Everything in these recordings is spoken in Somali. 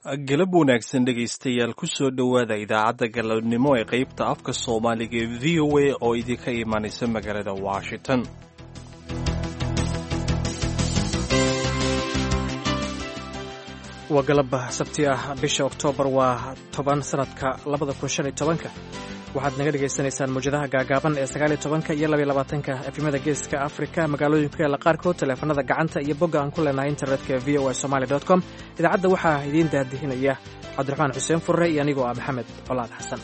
galab wanaagsan dhegaystayaal ku soo dhowaada idaacadda galabnimo ee qaybta afka soomaaliga ee v o a oo idinka imaanaysa magaalada washington. waa galab sabti ah bisha oktoobar waa 10 sanadka 2015 waxaad naga dhegaysanaysaan mawjadaha gaagaaban ee 19 iyo 22 efimada geeska afrika magaalooyinka yaala qaarkood taleefanada gacanta iyo bogga aan ku leenahay internetka ee voasomali.com. idaacadda waxaa idiin daadihinaya cabdiraxmaan xuseen furre iyo anigoo ah maxamed colaad xasan.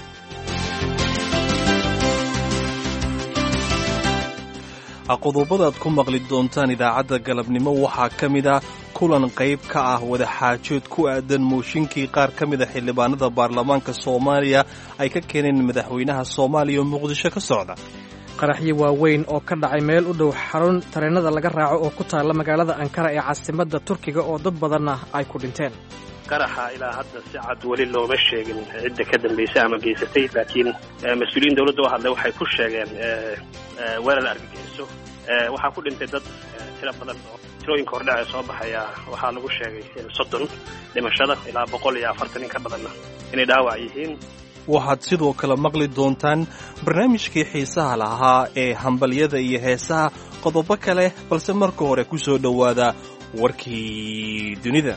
qodobada aad ku maqli doontaan idaacadda galabnimo waxaa ka mid ah kulan qayb ka ah wadaxaajood ku aadan mooshinkii qaar ka mida xildhibaanada baarlamaanka soomaaliya ay ka keeneen madaxweynaha soomaaliya oo muqdisho ka socda. qaraxyo waaweyn oo ka dhacay meel u dhow xarun tareenada laga raaco oo ku taalla magaalada ankara ee caasimadda turkiga oo dad badanna ay ku dhinteen. qaraxa ilaa hadda si cad weli looma sheegin cidda ka dambaysay ama geysatay, laakiin mas-uuliyiin dawladda oo hadlay waxay ku sheegeen weerar argagixiso. waxaa ku dhintay dad tiro badan oo tirooyinka hordhace soo baxaya waxaa lagu sheegay 30 dhimashada ilaa 140 in ka badanna inay dhaawac yihiin. waxaad sidoo kale maqli doontaan barnaamijkii xiisaha lahaa ee hambalyada iyo heesaha, qodobo kale, balse marka hore ku soo dhowaada warkii dunida.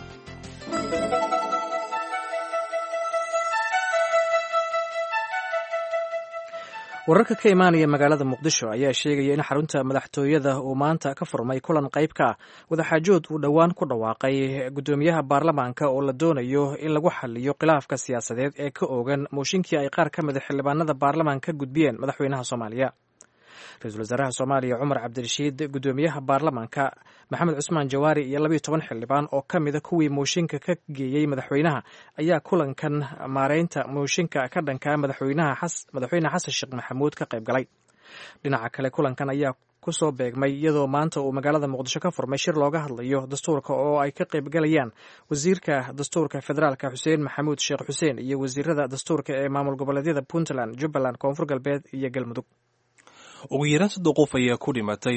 wararka ka imaanaya magaalada muqdisho ayaa sheegaya in xarunta madaxtooyada uu maanta ka furmay kulan qayb ka ah wadaxaajood uu dhowaan ku dhawaaqay guddoomiyaha baarlamaanka oo la doonayo in lagu xaliyo khilaafka siyaasadeed ee ka oogan mooshinkii ay qaar ka mida xildhibaanada baarlamaanka ka gudbiyeen madaxweynaha soomaaliya. ra-iisul wasaaraha soomaaliya cumar cabdirashiid, guddoomiyaha baarlamaanka maxamed cusmaan jawaari iyo 12 xildhibaan oo ka mida kuwii mooshinka ka geeyey madaxweynaha ayaa kulankan maareynta mooshinka ka dhankaa madaxweyne xasan sheekh maxamuud ka qayb galay. dhinaca kale kulankan ayaa ku soo beegmay iyadoo maanta uu magaalada muqdisho ka furmay shir looga hadlayo dastuurka oo ay ka qayb galayaan wasiirka dastuurka federaalka xuseen maxamuud sheekh xuseen iyo wasiirada dastuurka ee maamul goboleedyada puntland, jubbaland, koonfur galbeed iyo galmudug. ugu yaraan 3 qof ayaa ku dhimatay,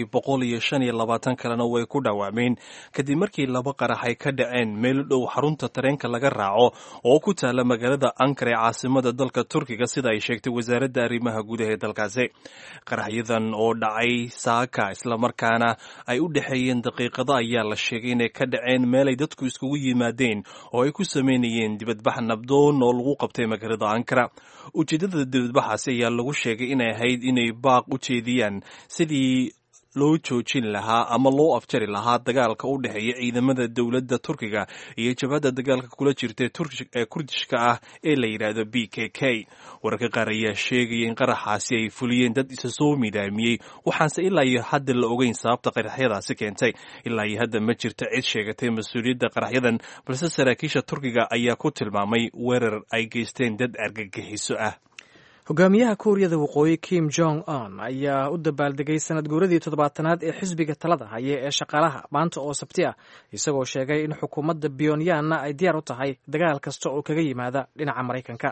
125 kalena way ku dhaawacmeen kadib markii 2 qarax ay ka dhaceen meel u dhow xarunta tareenka laga raaco oo ku taala magaalada ankara ee caasimada dalka turkiga, sida ay sheegtay wasaaradda arrimaha gudaha ee dalkaasi. qaraxyadan oo dhacay saaka islamarkaana ay u dhexeeyeen daqiiqado ayaa la sheegay inay ka dhaceen meel ay dadku iskugu yimaadeen oo ay ku sameynayeen dibadbax nabdoon oo lagu qabtay magaalada ankara. ujeedada dibadbaxaasi ayaa lagu sheegay inay ahayd inay baaq u jeediyaan sidii loo joojin lahaa ama loo afjari lahaa dagaalka u dhexeeya ciidamada dowladda turkiga iyo jabhadda dagaalka kula jirta ee kurdishka ah ee la yidhaahdo PKK. wararka qaar ayaa sheegaya in qaraxaasi ay fuliyeen dad isa soo midaamiyey, waxaanse ilaa iyo hadda la ogeyn sababta qaraxyadaasi keentay. ilaa iyo hadda ma jirto cid sheegatay mas-uuliyadda qaraxyadan, balse saraakiisha turkiga ayaa ku tilmaamay weerar ay geysteen dad argagixiso ah. hogaamiyaha kuuriyada waqooyi Kim Jong Un ayaa u dabaaldegay sanad guuradii 7aad ee xisbiga talada haya ee shaqaalaha maanta oo sabti ah, isagoo sheegay in xukuumadda Pyongyangna ay diyaar u tahay dagaal kasta oo kaga yimaada dhinaca Maraykanka.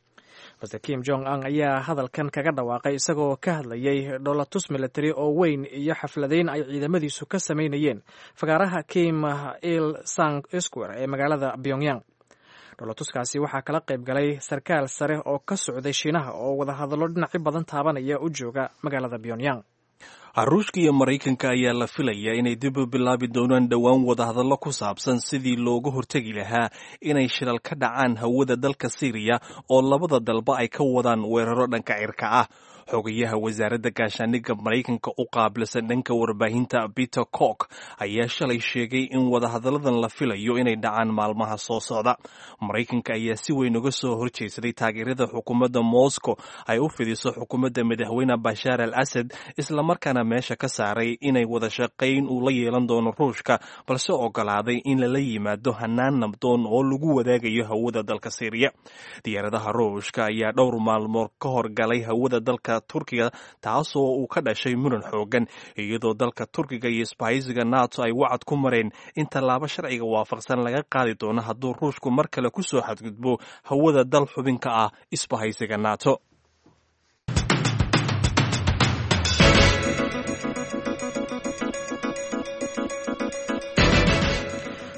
balse Kim Jong Un ayaa hadalkan kaga dhawaaqay isagoo ka hadlayay dholatus military oo weyn iyo xafladeyn ay ciidamadiisu ka sameynayeen fagaaraha Kim Il Sung Square ee magaalada Pyongyang. dholatuskaasi waxaa kala qayb galay sarkaal sare oo ka socday Shiinaha oo wadahadallo dhinacyo badan taabanaya u jooga magaalada Pyongyang. ruushka iyo maraykanka ayaa la filayaa inay dib u bilaabi doonaan dhowaan wadahadallo ku saabsan sidii looga hortegi lahaa inay shilal ka dhacaan hawada dalka Syria oo labada dalba ay ka wadaan weeraro dhanka cirka ah. xogayaha wasaaradda gaashaandhigga maraykanka u qaabilsan dhanka warbaahinta Peter Cook ayaa shalay sheegay in wadahadalladan la filayo inay dhacaan maalmaha soo socda. maraykanka ayaa si weyn uga soo horjeedsaday taageerada xukuumadda Moscow ay u fidiso xukuumadda madaxweyne Bashar al-Assad, islamarkaana meesha ka saaray inay wada shaqayn uu la yeelan doono ruushka, balse ogolaaday in lala yimaado hanaan nabdoon oo lagu wadaagayo hawada dalka Syria. diyaaradaha ruushka ayaa dhowr maalmood ka horgalay hawada dalka turkiga, taasoo uu ka dhashay muran xoogan, iyadoo dalka turkiga iyo isbahaysiga NATO ay wacad ku mareen in tallaabo sharciga waafaqsan laga qaadi doono hadduu ruushku mar kale ku soo xadgudbo hawada dal xubinka ah isbahaysiga NATO.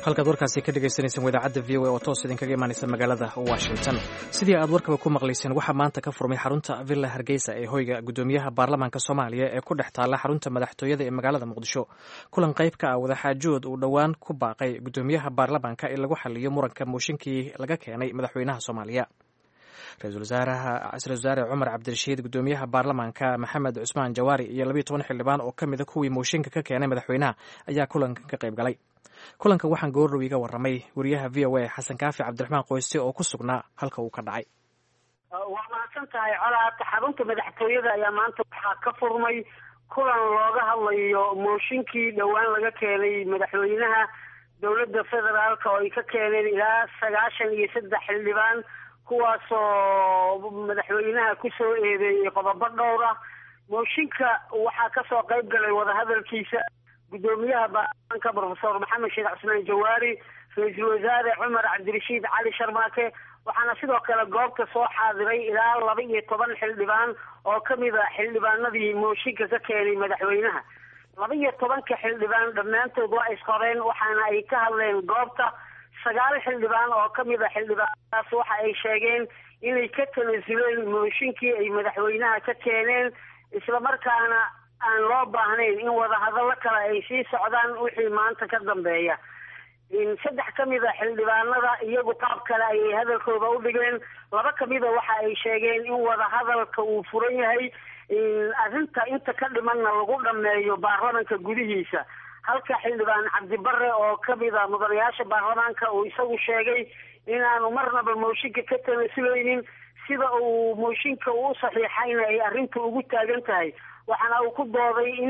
halkaad warkaasi ka dhegaysanaysan idaacadda v o a oo toos idinkaga imaanaysa magaalada washington. sidii aad warkaba ku maqlayseen waxaa maanta ka furmay xarunta villa hargeysa ee hoyga gudoomiyaha baarlamaanka soomaaliya ee ku dhex taalla xarunta madaxtooyada ee magaalada muqdisho. kulan qayb ka ah wadaxaajood uu dhowaan ku baaqay gudoomiyaha baarlamaanka in lagu xaliyo muranka mooshinkii laga keenay madaxweynaha soomaaliya. ra-iisul wasaare cumar cabdirashiid, gudoomiyaha baarlamaanka maxamed cusmaan jawaari iyo 12 xildhibaan oo ka mida kuwii mooshinka ka keenay madaxweynaha ayaa kulankan ka qayb galay. kulanka waxaan goordhow iga warramay wariyaha v o a xasan kaafi cabdiraxmaan qoyste oo ku sugnaa halka uu ka dhacay. waa mahadsan tahay colaadka. xarunta madaxtooyada ayaa maanta waxaa ka furmay kulan looga hadlayo mooshinkii dhowaan laga keenay madaxweynaha dowladda federaalka oo ay ka keeneen ilaa 93 xildhibaan, kuwaasoo madaxweynaha kusoo eedeeyey qodobo dhowr ah. mooshinka waxaa kasoo qayb galay wadahadalkiisa gudoomiyaha baarlamaanka professor maxamed sheekh cusmaan jawaari, ra-iisul wasaare cumar cabdirashiid cali sharmaake, waxaana sidoo kale goobta soo xaadiray ilaa 12 xildhibaan oo kamid a xildhibaanadii mooshinka ka keenay madaxweynaha. 12 xildhibaan dhammaantood waa isqoreen, waxaana ay ka hadleen goobta. 9 xildhibaan oo kamid a xildhibaanadaas waxa ay sheegeen inay ka tanasuleen mooshinkii ay madaxweynaha ka keeneen, islamarkaana aan loo baahnayn in wadahadallo kale ay sii socdaan wixii maanta ka dambeeya. 3 kamid a xildhibaanada iyagu qaab kale ayay hadalkooda u dhigeen. 2 kamida waxa ay sheegeen in wadahadalka uu furan yahay, arrinta inta ka dhimanna lagu dhameeyo baarlamaanka gudihiisa. halka xildhibaan cabdibare oo kamid a mudanayaasha baarlamaanka uu isagu sheegay inaanu marnaba mooshinka ka tanasulaynin, sida uu mooshinka u saxiixayna ay arrinta ugu taagan tahay. waxaana uu ku dooday in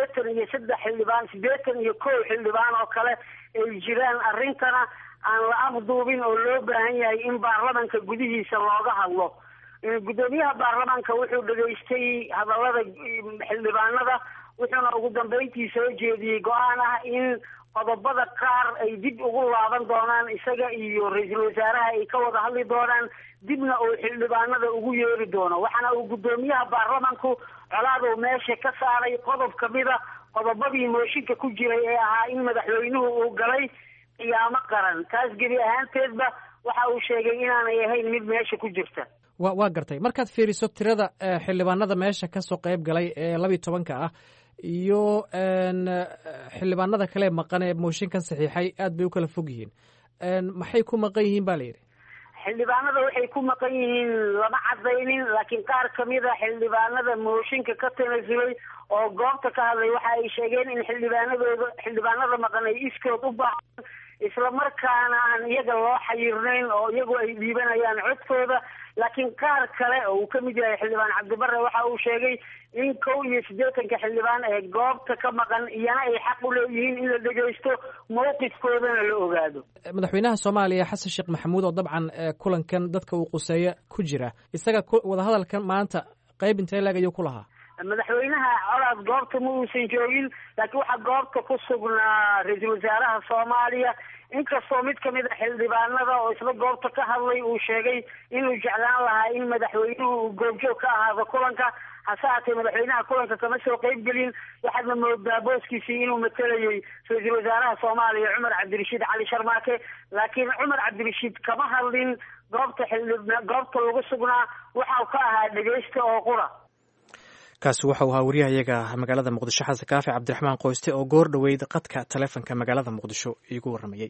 83 xildhibaan 81 xildhibaan oo kale ay jiraan, arrintana aan la afduubin oo loo baahan yahay in baarlamaanka gudihiisa looga hadlo. gudoomiyaha baarlamaanka wuxuu dhageystay hadallada xildhibaanada, wuxuuna ugu dambeyntii soo jeediyey go-aan ah in qodobada qaar ay dib ugu laaban doonaan, isaga iyo ra-iisul wasaaraha ay ka wada hadli doonaan, dibna uu xildhibaanada ugu yeeri doono. waxaana uu gudoomiyaha baarlamaanku colaadu meesha ka saaray qodob kamida qodobadii mooshinka ku jiray ee ahaa in madaxweynuhu uu galay qiyaamo qaran. taas gebi ahaanteedba waxa uu sheegay inaanay ahayn mid meesha ku jirta. waa gartay. markaad fiiriso tirada xildhibaanada meesha kasoo qayb galay ee 12 ah iyo xildhibaanada kale maqan ee mooshinkan saxiixay aad bay u kala fog yihiin. maxay ku maqan yihiin baa la yidhi? xildhibaanada waxay ku maqan yihiin lama cadaynin, laakiin qaar kamid a xildhibaanada mooshinka ka tanasulay oo goobta ka hadlay waxa ay sheegeen in xildhibaanada maqan ay iskood u baahan, islamarkaana aan iyaga loo xayirnayn oo iyagu ay dhiibanayaan codkooda. laakiin qaar kale oo uu kamid yahay xildhibaan cabdibare waxa uu sheegay in 81 xildhibaan ee goobta ka maqan iyana ay xaq u leeyihiin in la dhegaysto mowqifkoodana la ogaado. madaxweynaha soomaaliya xasan sheekh maxamuud oo dabcan kulankan dadka uu quseeya ku jira, isaga wadahadalkan maanta qayb intee laag ayuu ku lahaa? madaxweynaha colaad goobta ma uusan joogin, laakiin waxaa goobta ku sugnaa ra-iisul wasaaraha soomaaliya, inkastoo mid kamid a xildhibaanada oo isla goobta ka hadlay uu sheegay inuu jeclaan lahaa in madaxweynuhu uu goobjoog ka ahaado kulanka. hase haatee madaxweynaha kulanka kama soo qayb gelin, waxaadna moodaa booskiisii inuu matelayay ra-iisul wasaaraha soomaaliya cumar cabdirashiid cali sharmaake, laakiin cumar cabdirashiid kama hadlin goobta lagu sugnaa, waxau ka ahaa dhegeysta oo qura. kaasi waxau ahaa wariyahayaga magaalada muqdisho xasan kaafi cabdiraxmaan qoyste oo goor dhoweyd qadka taleefonka magaalada muqdisho iigu warramayey.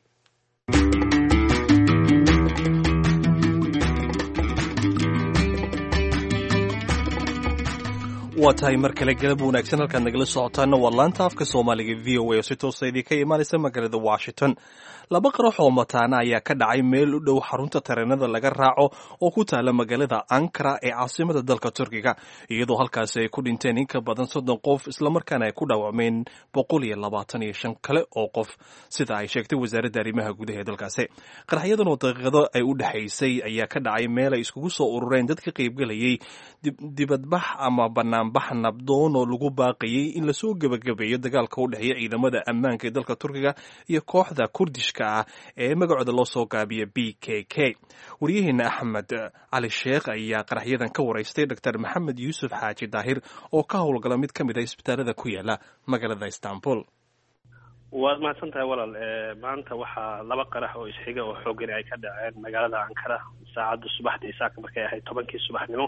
waa tahay mar kale galab wanaagsan. halkaad nagala socotaana waa laanta afka soomaaliga v o a oo si toosa idinka imaanaysa magaalada washington. 2 qarax oo mataana ayaa ka dhacay meel u dhow xarunta tareenada laga raaco oo ku taala magaalada ankara ee caasimada dalka turkiga, iyadoo halkaasi ay ku dhinteen in ka badan 30 qof, islamarkaana ay ku dhaawacmeen 125 kale oo qof, sida ay sheegtay wasaaradda arrimaha gudaha ee dalkaasi. qaraxyadan oo daqiiqado ay u dhexaysay ayaa ka dhacay meel ay iskugu soo urureen dad ka qaybgalayay dibadbax ama banaanbax nabdoon oo lagu baaqayay in lasoo gebagabeeyo dagaalka u dhexeeya ciidamada ammaanka ee dalka turkiga iyo kooxda kurdish ee magacooda loo soo gaabiya BKK. wariyaheena axmed cali sheekh ayaa qaraxyadan ka waraystay dr maxamed yuusuf xaaji daahir oo ka howlgala mid ka mid a isbitaalada ku yaala magaalada istanbul. waad mahadsan tahay walaal. maanta waxaa laba qarax oo isxiga oo xoogani ay ka dhaceen magaalada Ankara saacadda subaxdii saaka markay ahayd 10kii subaxnimo.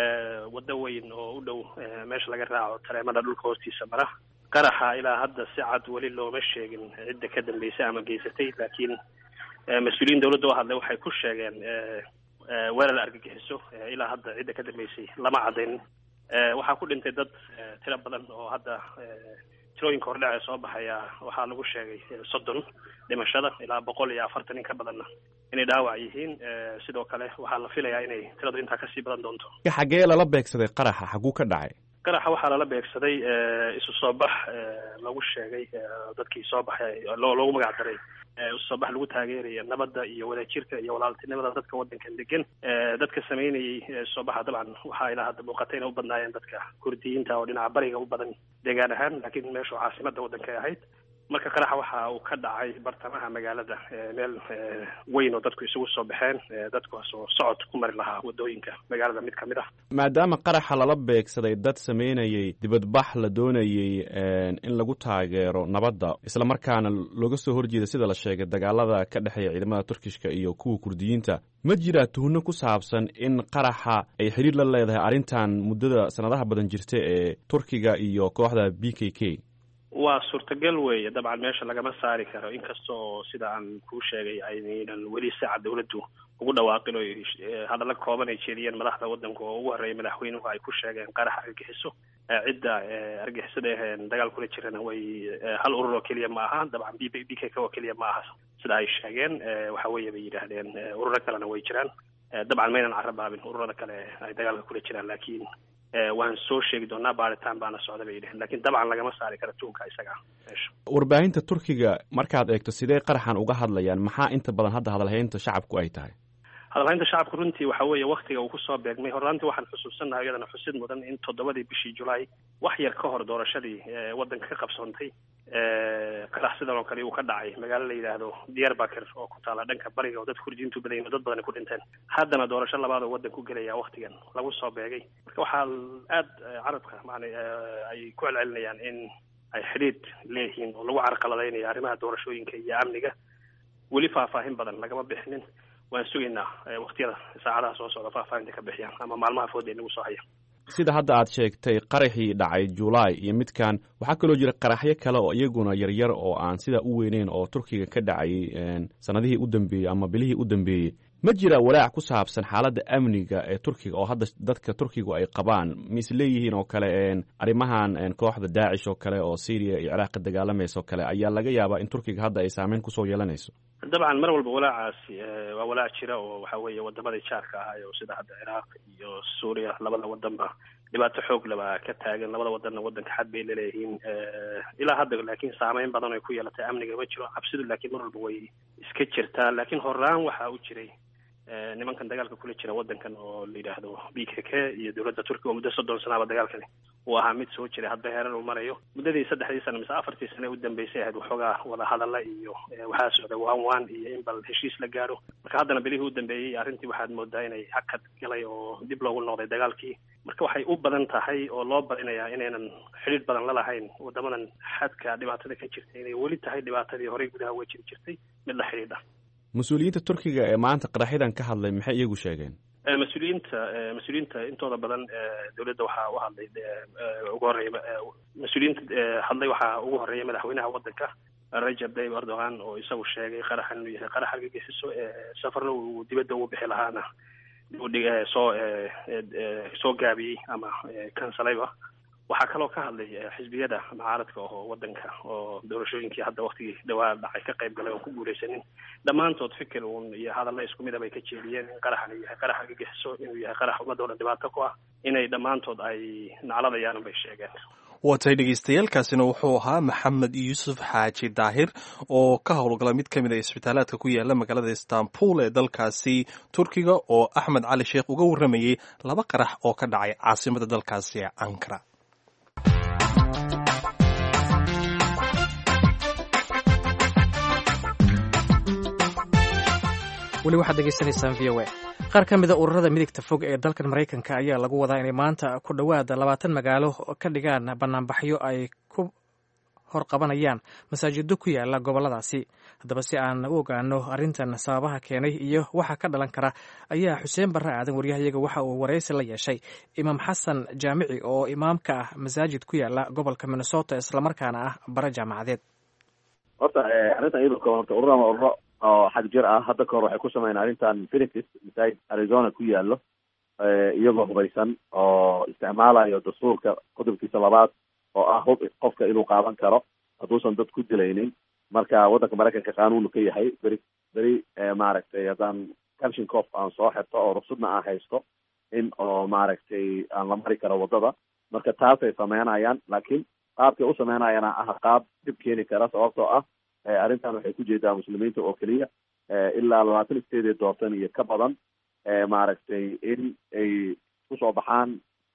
waddo weyn oo u dhow meesha laga raaco tareemada dhulka hoostiisa mara. qaraxa ilaa hadda si cad weli looma sheegin cidda ka dambeysay ama geysatay, laakiin mas-uuliyiin dawladda oo hadlay waxay ku sheegeen weerar argagixiso. ilaa hadda cidda ka dambeysay lama caddayn. waxaa ku dhintay dad tiro badan oo hadda tirooyinka hordhaca soo baxaya waxaa lagu sheegay 30 dhimashada, ilaa 140 in ka badanna inay dhaawac yihiin. sidoo kale waxaa la filayaa inay tiradu intaa kasii badan doonto. xagee lala beegsaday qaraxa? xaguu ka dhacay qaraxa? waxaa lala beegsaday isu soo bax lagu sheegay dadkii soo baxay loogu magac daray isu soo bax lagu taageeraya nabadda iyo wadajirka iyo walaaltinimada dadka waddankan degan. dadka sameynayay soo baxa dabcan waxaa ilaa hadda muuqatay inay u badnaayeen dadka kurdiyiinta oo dhinaca bariga u badan deegaan ahaan, laakiin meeshu caasimadda waddanka ay ahayd. marka qaraxa waxa uu ka dhacay bartamaha magaalada, meel weyn oo dadku isugu soo baxeen, dadkuwaas oo socod ku mari lahaa wadooyinka magaalada mid ka mid ah. maadaama qaraxa lala beegsaday dad sameynayay dibadbax la doonayay in lagu taageero nabadda, isla markaana looga soo horjeeda sida la sheegay dagaalada ka dhexeeya ciidamada turkishka iyo kuwa kurdiyiinta, ma jiraa tuhno ku saabsan in qaraxa ay xiriir la leedahay arrintan muddada sanadaha badan jirta ee turkiga iyo kooxda BKK? waa suurtagal weeye dabcan, meesha lagama saari karo, inkastoo sida aan kuu sheegay aynan weli saacad dawladdu ugu dhawaaqin oo hadalla kooban ay jeediyeen madaxda waddanka oo ugu horreeya madaxweynuhu ay ku sheegeen qarax argagixiso. cidda argagixisada aheen dagaal kula jirana way hal urur oo keliya ma aha, dabcan BKK oo keliya ma aha sida ay sheegeen. waxa weeye bay yidhaahdeen ururo kalena way jiraan. dabcan maynan carabaabin ururada kale ay dagaalka kula jiraan, laakiin waan soo sheegi doonaa, baaritaan baana socda bay yidhaheen, laakiin dabcan lagama saari karo tuunka isaga meesha. warbaahinta turkiga markaad eegto sidee qaraxan uga hadlayaan? maxaa inta badan hadda hadalhaynta shacabku ay tahay? hadalhaynta shacabku runtii waxa weeye waktiga uu kusoo beegmay. horraantii waxaan xusuusanahay iyadana xusid mudan in 7 bishii Julaay wax yar ka hor doorashadii waddanka ka qabsoontay qarax sidan oo kale uu ka dhacay magaalo la yidhaahdo Diyarbakir oo ku taala dhanka bariga oo dad kurdiyiintu badan dad badan ku dhinteen. haddana doorasho labaad oo waddanku gelaya waktigan lagu soo beegay. marka waxaa aad carabka ay ku celcelinayaan in ay xidhiidh leeyihiin oo lagu carqaladaynayo arrimaha doorashooyinka iyo amniga. weli faahfaahin badan lagama bixinin. waan sugaynaa waqtiyada saacadaha soo socda faahfaahinta ka bixiyaan ama maalmaha fooda inagu soo haya. sida hadda aad sheegtay qaraxii dhacay July iyo midkan waxaa kaloo jira qaraxyo kale oo iyaguna yaryar oo aan sida u weyneyn oo Turkiga ka dhacay sanadihii u dambeeyay ama bilihii u dambeeyay. ma jira walaac ku saabsan xaaladda amniga ee Turkiga oo hadda dadka Turkigu ay qabaan mis leeyihiin oo kale arrimahan kooxda Daacish oo kale oo Syria iyo Iraq dagaalamayso kale ayaa laga yaabaa in Turkiga hadda ay saameyn ku soo yeelanayso? dabcan mar walba walaacaasi waa walaac jira oo waxa weeye wadamada jaarka ah oo sida hadda Iraq iyo Suuriya labada wadanba dhibaato xoog laba ka taagan. labada wadanna wadanka xad bay leeyihiin ilaa hadda, laakiin saameyn badan ay ku yeelatay amniga ma jiro. cabsidu laakiin mar walba way iska jirtaa. laakiin horaan waxa uu jiray nimankan dagaalka kula jira waddankan oo la yidhaahdo BKK iyo dawladda Turkiga oo muddo 30 sanaaba dagaalkani uu ahaa mid soo jiray hadba heeran uu marayo. muddadii 3 sano mise 4 sano u dambeysay ahayd waxoogaa wada hadalla iyo waxaa socda waan iyo in bal heshiis la gaaro. marka haddana bilihii u dambeeyey arrintii waxaad moodaa inay hakad galay oo dib loogu noqday dagaalkii. marka waxay u badan tahay oo loo badinayaa inaynan xidhiidh badan la lahayn wadamadan xadka dhibaatada ka jirta, inay weli tahay dhibaatadii horey gudaha uga jiri jirtay mid la xidhiidha. mas-uuliyiinta Turkiga ee maanta qaraxyadan ka hadlay maxay iyagu sheegeen? mas-uuliyiinta intooda badan dawladda waxaa u hadlay ugu horeeya mas-uuliyiinta hadlay waxaa ugu horeeya madaxweynaha waddanka Recep Tayyip Erdogan oo isagu sheegay qaraxan inuu yahay qarax argagixiso. safarna uu dibadda ugu bixi lahaana soo gaabiyey ama kansalayba. waxaa kaloo ka hadlay xisbiyada mucaaradka oo waddanka oo doorashooyinkii hadda waktigii dhawaa dhacay ka qayb galay oo ku guulaysanin. dhammaantood fikir uun iyo hadalla isku mid bay ka jeediyeen in qaraxan yahay qarax argagixiso, inuu yahay qarax ummadda oo dhan dhibaato ku ah, inay dhammaantood ay nacladayaan bay sheegeen. waatay dhegeystayaaalkaasina wuxuu ahaa maxamed yuusuf xaaji daahir oo ka howlgala mid ka mid a isbitaalaadka ku yaala magaalada Istanbul ee dalkaasi Turkiga, oo Axmed cali sheekh uga warramayay 2 qarax oo ka dhacay caasimadda dalkaasi Ankara. weli waxaad degeysanaysaan v o a. qaar ka mida ururada midigta fog ee dalkan Maraykanka ayaa lagu wadaa inay maanta ku dhowaada 20 magaalo ka dhigaan banaanbaxyo ay ku hor qabanayaan masaajido ku yaala gobolladaasi. haddaba si aan u ogaano arrintan sababaha keenay iyo waxa ka dhalan kara ayaa xuseen barre aadan waryahayaga waxa uu waraysi la yeeshay imaam xasan jaamici oo imaamka ah masaajid ku yaala gobolka minnesota islamarkaana ah bare jaamacadeed. horta arrintan iyadoo koobanta ururo oo xag jir ah hadda kahor waxay ku sameeyeen arrintan Phoenix masaajid Arizona ku yaalo iyagoo hubaysan oo isticmaalayo dastuurka qodobkiisa 2 oo ah hub qofka inuu qaadan karo hadduusan dad ku dilaynin. marka waddanka Mareykanka qaanuunu ka yahay beri maaragtay haddaan Kalashnikov aan soo xirto oo ruqsadna aan haysto in oo maaragtay aan la mari karo waddada. marka taasay sameynayaan, laakiin qaabkay u sameynayana ah qaab dib keeni kara, sababtoo ah arrintan waxay ku jeedaa muslimiinta oo keliya ilaa 20 state doortan iyo ka badan maaragtay in ay kusoo baxaan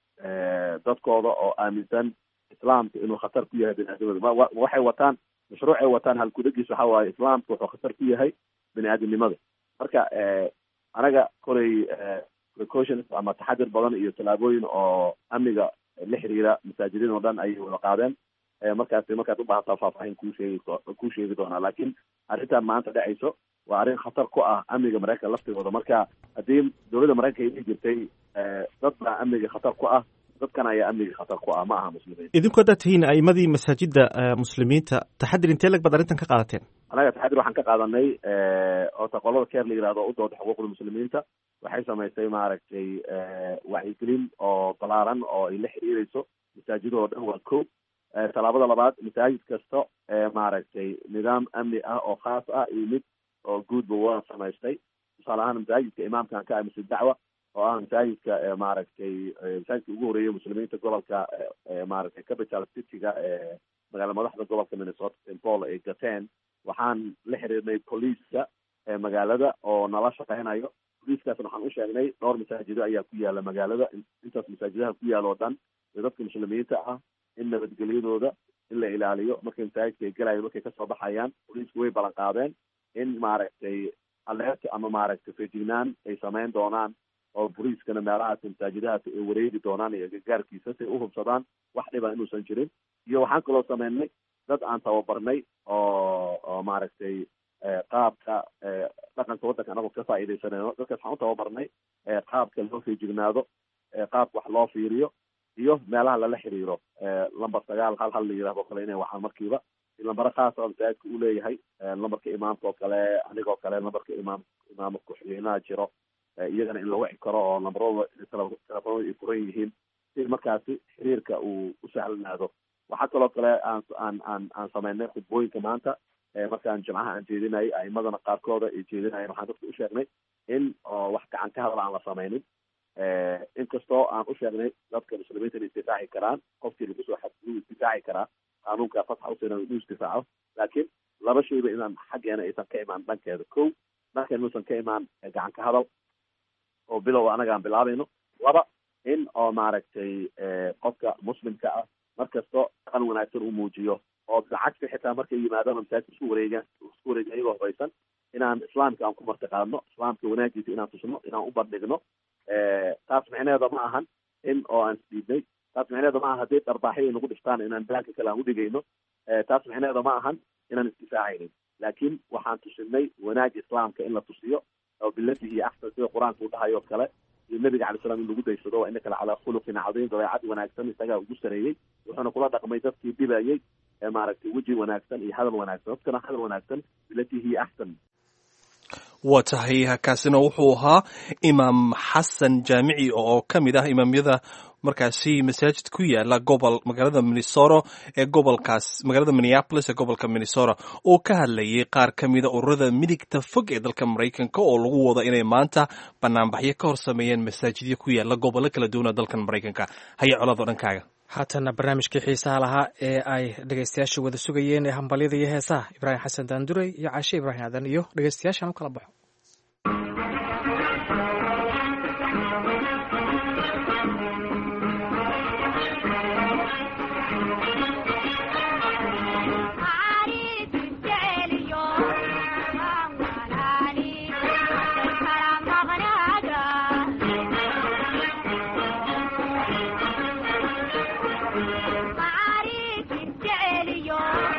dadkooda oo aaminsan islaamka inuu khatar ku yahay biniaadamada. waxay wataan mashruucay wataan halkudagiis waxa waaye islaamka wuxuu khatar ku yahay biniaadamnimada. marka anaga kolay precautions ama taxadir badan iyo tallaabooyin oo amniga la xiriira masaajidin oo dhan ayay wada qaadeen. markaad u baahataa faahfaahin kuu sheegi doonaa, laakiin arrintan maanta dhacayso waa arrin khatar ku ah amniga Mareykanka laftigooda. marka haddii dowladda Mareykanka ay jirtay dad baa amniga khatar ku ah, dadkan ayaa amniga khatar ku ah, ma aha muslimiin. idinku haddaad tihiin a'imadii masaajida muslimiinta, taxadir intee lag baad arrintan ka qaadateen? anaga taxadir waxaan ka qaadanay oota qolada keer la yihahdo u dooda xuquuqda muslimiinta waxay samaysay maaragtay wacyigelin oo balaaran oo ay la xiriireyso masaajidoo dhan. waa ko tallaabada labaad, masaajid kasta maaragtay nidaam amni ah oo khaas ah iyo mid oo guudba waa samaystay. tusaale ahaan masaajidka imaamkan ka ah masjid dacwa oo ah masaajidka maaragtay masaajidka ugu horeeyay muslimiinta gobolka maaragtay capital cityga magaala madaxda gobolka Minnesota St. Paul ay gateen. waxaan la xiriirnay booliiska magaalada oo nala shaqeynayo. booliiskaasna waxaan u sheegnay dhowr masaajido ayaa ku yaala magaalada. intaas masaajidaha ku yaala oo dhan ee dadka muslimiinta ah in nabadgelyadooda in la ilaaliyo. markay masaajidka ay galayaan, markay kasoo baxayaan, booliisku way ballan qaadeen in maaragtay alert ama maaragtay feejignaan ay sameyn doonaan oo booliiskana meelahaas masaajidahaas ay wareegi doonaan iyo gargaarkiisa si ay u hubsadaan wax dhiba inuusan jirin. iyo waxaan kaloo sameynay dad aan tababarnay oo maaragtay qaabka dhaqanka waddanka anagoo ka faa'iidaysanayno. dadkaas waxaan u tababarnay qaabka loo feejignaado, qaabka wax loo fiiriyo iyo meelaha lala xiriiro. lambar 9 hal la yidhahdo kale inay waxaan markiiba lambaro khaas oo masaajidka uu leeyahay. lambarka imaamka oo kale, anigoo kale lambarka imaamka ku-xigeenaha jiro iyagana in la wici karo oo lambarooda telefoonada ay furan yihiin si markaasi xiriirka uu u sahlanaado. waxaa kaloo kale aan sameynay khudbooyinka maanta markaan jimcaha aan jeedinayay a'imadana qaarkooda ay jeedinayeen. waxaan dadka u sheegnay in wax gacan ka hadal aan la sameynin. inkastoo aan u sheegnay dadka muslimiinta inay isdifaaci karaan, qofkii lagu soo xadgudub isdifaaci karaa, qaanuunka fatxa usinan inuu isdifaaco, laakiin laba shayba inaan xaggeena aysan ka imaan dhankeeda. kow, dhankeena inuusan ka imaan gacan ka hadal oo bilow anaga aan bilaabayno. laba, in oo maaragtay qofka muslimka ah markasto dhaqan wanaagsan uu muujiyo oo lacagta xitaa markay yimaadaan masaajidka isku wareega iyagoo hubaysan inaan islaamka aan ku martiqaadno, islaamka wanaagiisa inaan tusno, inaan u bandhigno. taas micneheeda ma ahan in oo aan isdiidnay. taas micneheeda ma aha haddii dharbaaxyo nagu dhiftaan inaan baanka kale aan udhigayno. taas micneheeda ma ahan inaan isdifaacaynin, laakiin waxaan tusinay wanaaga islaamka in la tusiyo oo biladihi iyo axsan sida qur-aanka uu dhahayo kale iyo nabiga calay salaam in lagu daysado. waa innaka lacalaa khuluqin cadiim, dabeecad wanaagsan isagaa ugu sareeyey. wuxuuna kula dhaqmay dadkii dhibayay maaragtay weji wanaagsan iyo hadal wanaagsan. dadkana hadal wanaagsan biladihi axsan. waa tahay kaasina wuxuu ahaa imaam xasan jaamici oo ka mid ah imaamyada markaasi masaajid ku yaala magaalada Minnesota ee gobolkaas, magaalada Minneapolis ee gobolka Minnesota, oo ka hadlayay qaar ka mida ururada midigta fog ee dalka Mareykanka oo lagu wado inay maanta banaanbaxyo ka hor sameeyeen masaajidyo ku yaala gobollo kala duwan oo dalkan Mareykanka. haya colaad oo dhankaaga. haatana barnaamijkii xiisaha lahaa ee ay dhegaystayaasha wada sugayeen ee hambalyada iyo heesaha, Ibraahim Xasan Daanduray iyo Caashe Ibraahim Aadan iyo dhegaystayaashan u kala baxo. Yo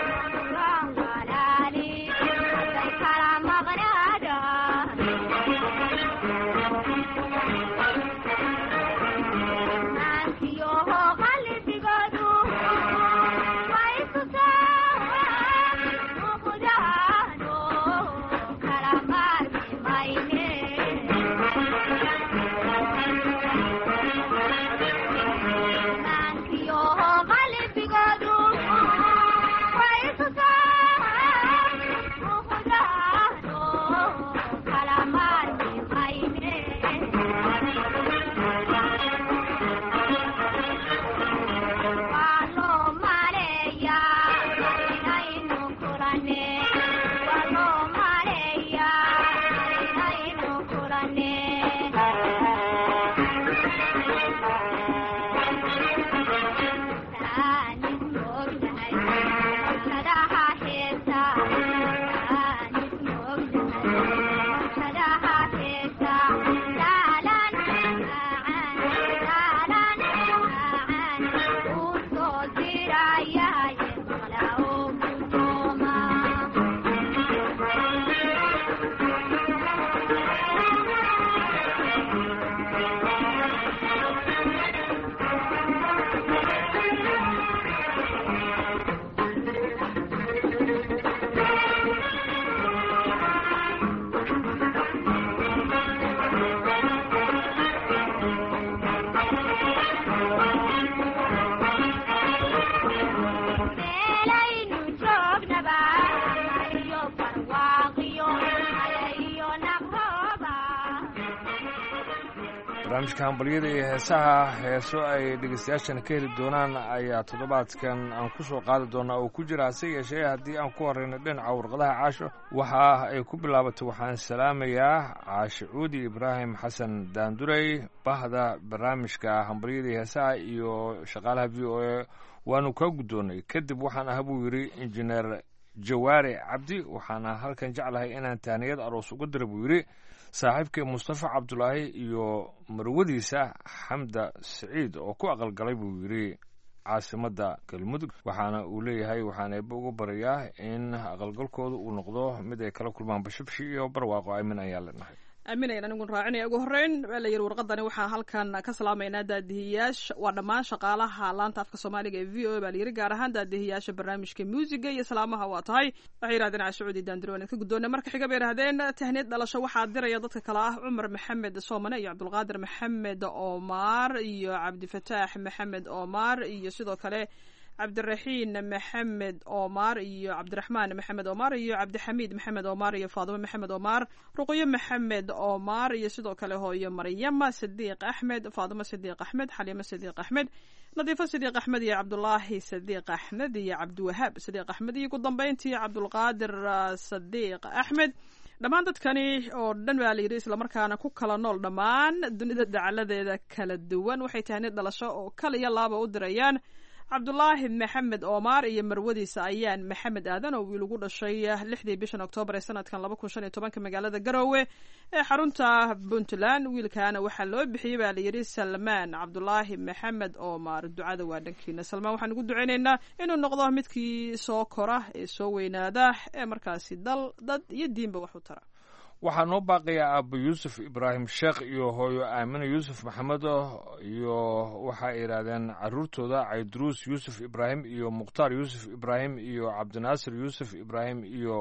barnaamijka hambalyada iyo heesaha heeso ay dhegeystayaashana ka heli doonaan ayaa toddobaadkan aan ku soo qaadi doonaa oo ku jira hase yeeshee haddii aan ku horeyno dhinaca warqadaha caasho waxa ay ku bilaabatay waxaan salaamayaa caashe cuudi ibraahim xasan daandurey bahda barnaamijka hambalyada iyo heesaha iyo shaqaalaha v o a waanu kaa guddoonnay kadib waxaan aha buu yidhi injineer jawaare cabdi waxaana halkan jeclahay inaan tahniyad aroos uga dira buu yidhi saaxiibkii mustafa cabdulaahi iyo marwadiisa xamda siciid oo ku aqalgalay buu yidhi caasimadda galmudug waxaana uu leeyahay waxaan eebbe uga barayaa in aqalgalkooda uu noqdo mid ay kala kulmaan bashibshi iyo barwaaqo aamin ayaan leenahay aamin ayaan anigun raacinaya ugu horreyn waa la yidhi warqadani waxaan halkan ka salaamaynaa daadihiyaasha waa dhammaan shaqaalaha laanta afka soomaaliga ee v o a baa la yidhi gaar ahaan daadihiyaasha barnaamijka muusiga iyo salaamaha waa tahay waxay yidhahdeen caashucuudi daandiro waan idka guddoonay marka xiga bay yidhahdeen tahniyad dhalasho waxaa diraya dadka kale ah cumar maxamed soomane iyo cabdulqaadir maxamed omar iyo cabdifataax maxamed omar iyo sidoo kale cabdiraxiin maxamed omar iyo cabdiraxmaan maxamed omar iyo cabdixamiid maxamed omar iyo faadimo maxamed omar ruqyo maxamed omar iyo sidoo kale hooyo maryama sadiiq axmed faadimo sadiiq axmed xaliimo sadiiq axmed nadiifo sadiiq axmed iyo cabdulaahi sadiiq axmed iyo cabdiwahaab sadiiq axmed iyo ugu dambeyntii cabdulqaadir sadiiq axmed dhammaan dadkani oo dhan baa la yidhi islamarkaana ku kala nool dhammaan dunida dacaladeeda kala duwan waxay tahniyad dhalasho oo kal iyo laaba u dirayaan cabdulaahi maxamed omar iyo marwadiisa ayaan maxamed aadan oo wiil ugu dhashay 6 bishan oktoobar ee sanadkan 2015 magaalada garoowe ee xarunta puntland wiilkaana waxaa loo bixiyey baa layidhi salmaan cabdulaahi maxamed omar ducada waa dhankiina salmaan waxaan ugu ducaynaynaa inuu noqdo midkii soo kora ee soo weynaada ee markaasi dal dad iyo diinba wax u tara waxaa noo baaqayaa aabbo yuusuf ibraahim sheekh iyo hooyo aamine yuusuf maxamedo iyo waxa ay yidhaahdeen caruurtooda cayduruus yuusuf ibraahim iyo mukhtaar yuusuf ibraahim iyo cabdinaasir yuusuf ibraahim iyo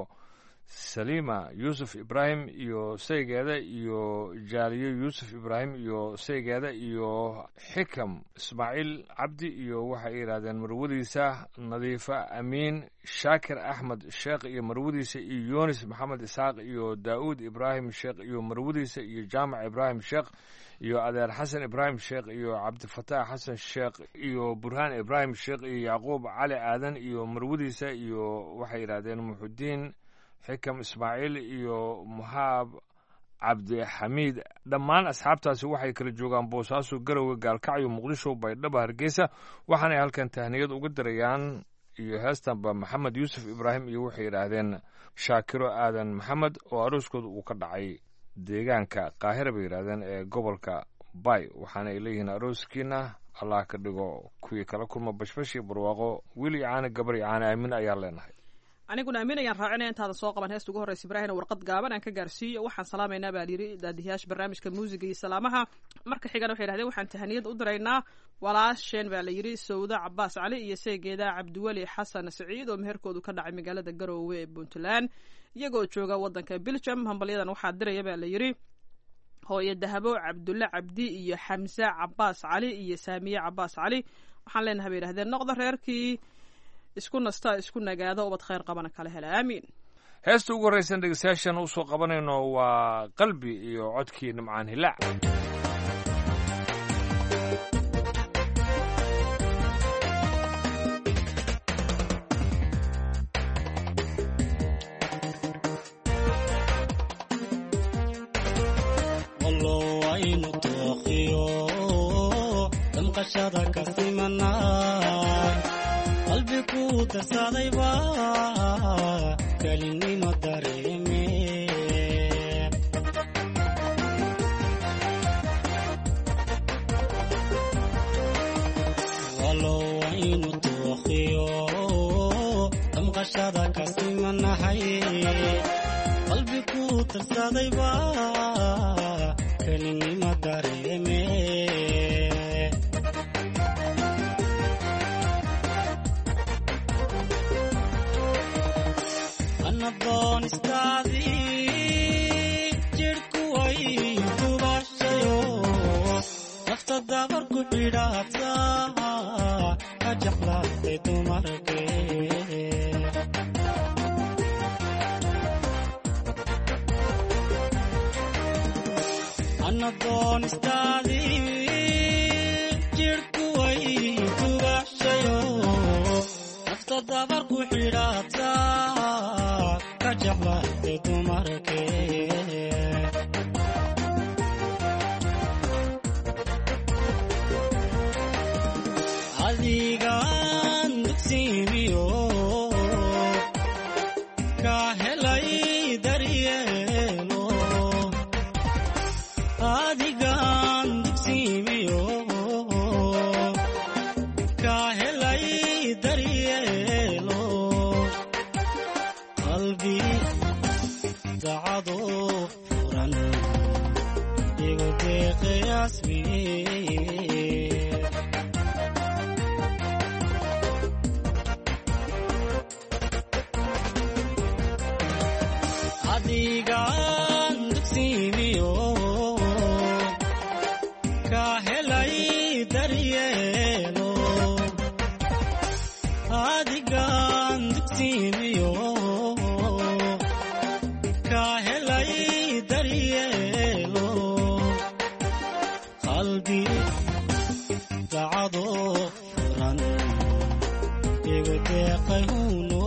saliima yuusuf ibraahim iyo saygeeda iyo jaaliyo yuusuf ibraahim iyo saygeeda iyo xikam ismaaciil cabdi iyo waxay yidhaahdeen marwadiisa nadiifa amiin shaakir axmed sheekh iyo marwadiisa iyo yunis maxamed isxaaq iyo daa'uud ibraahim sheekh iyo marwadiisa iyo jaamac ibraahim sheekh iyo adeer xasan ibraahim sheekh iyo cabdifataax xasan sheekh iyo burhaan ibraahim sheekh iyo yacquub cali aadan iyo marwadiisa iyo waxay yidhaahdeen muxudiin xikam ismaaciil iyo muhaab cabdixamiid dhammaan asxaabtaasi waxay kala joogaan boosaaso garowe gaalkacyo muqdisho baydhabo hargeysa waxaanay halkan tahniyad uga dirayaan iyo heestanba maxamed yuusuf ibraahim iyo waxay yidhaahdeen shaakiro aadan maxamed oo arooskooda uu ka dhacay deegaanka qaahira bay yidhaahdeen ee gobolka bay waxaana ay leeyihiin arooskiina allah ka dhigo kuwii kala kulma bashbashi barwaaqo wiil iyo caani gabar iyo caani aamin ayaan leenahay aniguna aamin ayaan raacinaya intaadan soo qaban heesta ugu horreysa ibraahina warqad gaaban aan ka gaarsiiyo waxaan salaamaynaa baa layidhi daadihiyaasha barnaamijka muusiga iyo salaamaha marka xigana waxay yidhahdeen waxaan tahaniyad u diraynaa walaasheen baa layidhi sawda cabaas cali iyo seegeeda cabdiweli xasan siciid oo meherkoodu ka dhacay magaalada garoowe ee puntland iyagoo jooga waddanka belgium hambalyadan waxaa diraya baa layidhi hooyo dahabo cabdulle cabdi iyo xamse cabaas cali iyo saamiye cabaas cali waxaan leenahay bay yidhahdeen noqda reerkii isku nasta isku nagaado ubad khayr qabana kala hela aamiin heesta ugu horraysan dhegeystayaashan u soo qabanayno waa qalbi iyo codkii nimcaan hilaac aynu tooqiyo damqashada ka simanay qalbi ku darsadayba kelinimo dareeme aynu tooqiyo damqashada ka simanahay qalbi ku darsadayba kelinimo dareeme anadoon istaadii jirhku way dubashayo nafta dabar ku xidhaata ka jeclaatay dumarkee anadoon istaadii jirhku way dubashayo nafta dabar ku xidhaata ka jeclaatay dumarkee adigaan dugsiimiyo ka helay daryeelo adigaan dugsiimiyo ka helay daryeelo qalbi dacado furan igu deeqayaasmiye adigaan dugsiimiyo ka helay daryeelo adigaan dugsiimiyo ka helay daryeelo qalbi dacado furan igu deeqay huno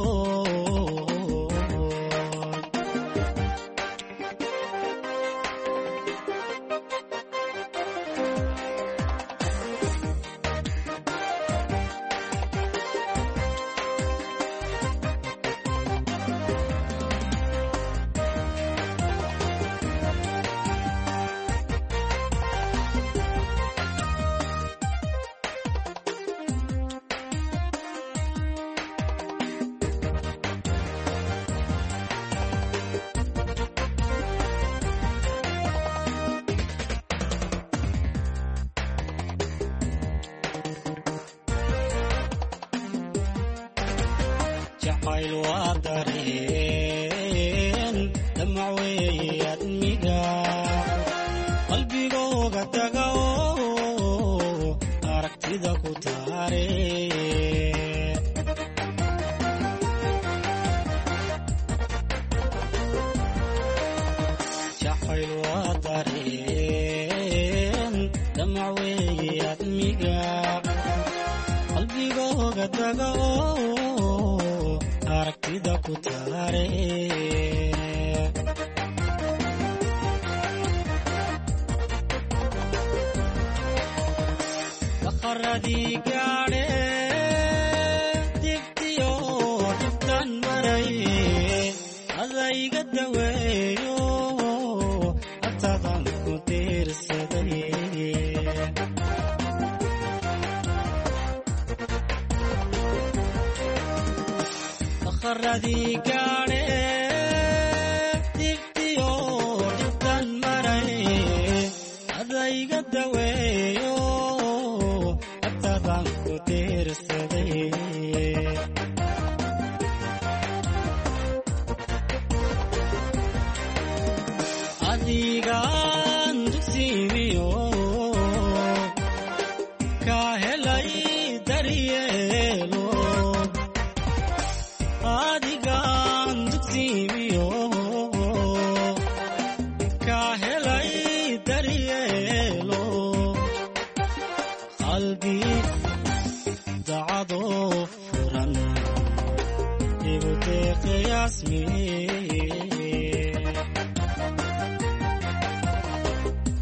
jacayl waa dareen damac weeye admiga qalbigooga taga oo aragtida ku taare jacayl waa dareen damac weeye admiga qalbigooga taga oo aragtida ku taare daqaradii gaadhe dibtiyo dhibtan maray adayga daweeyo atadan ku diirsaday daqaradii gaadhe dibtiyo dhibtan maray adayga daweeyo atadan ku diirsaday adigaan dugsiimiyo ka helay daryeelo adigaan dugsiimiyo ka helay daryeelo qalbi dacado furan igu deeqayaasmiye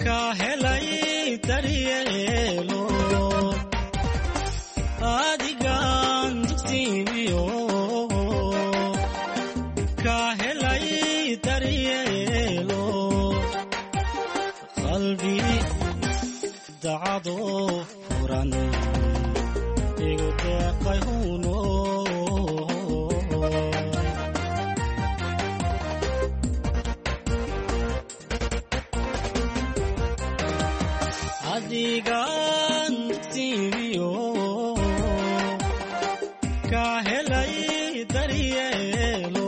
ka helay daryeelo adigaan dugsiimiyo ka helay daryeelo qalbi dacado furan igu deeqay huno adigaan dugsiimiyo ka helay daryeelo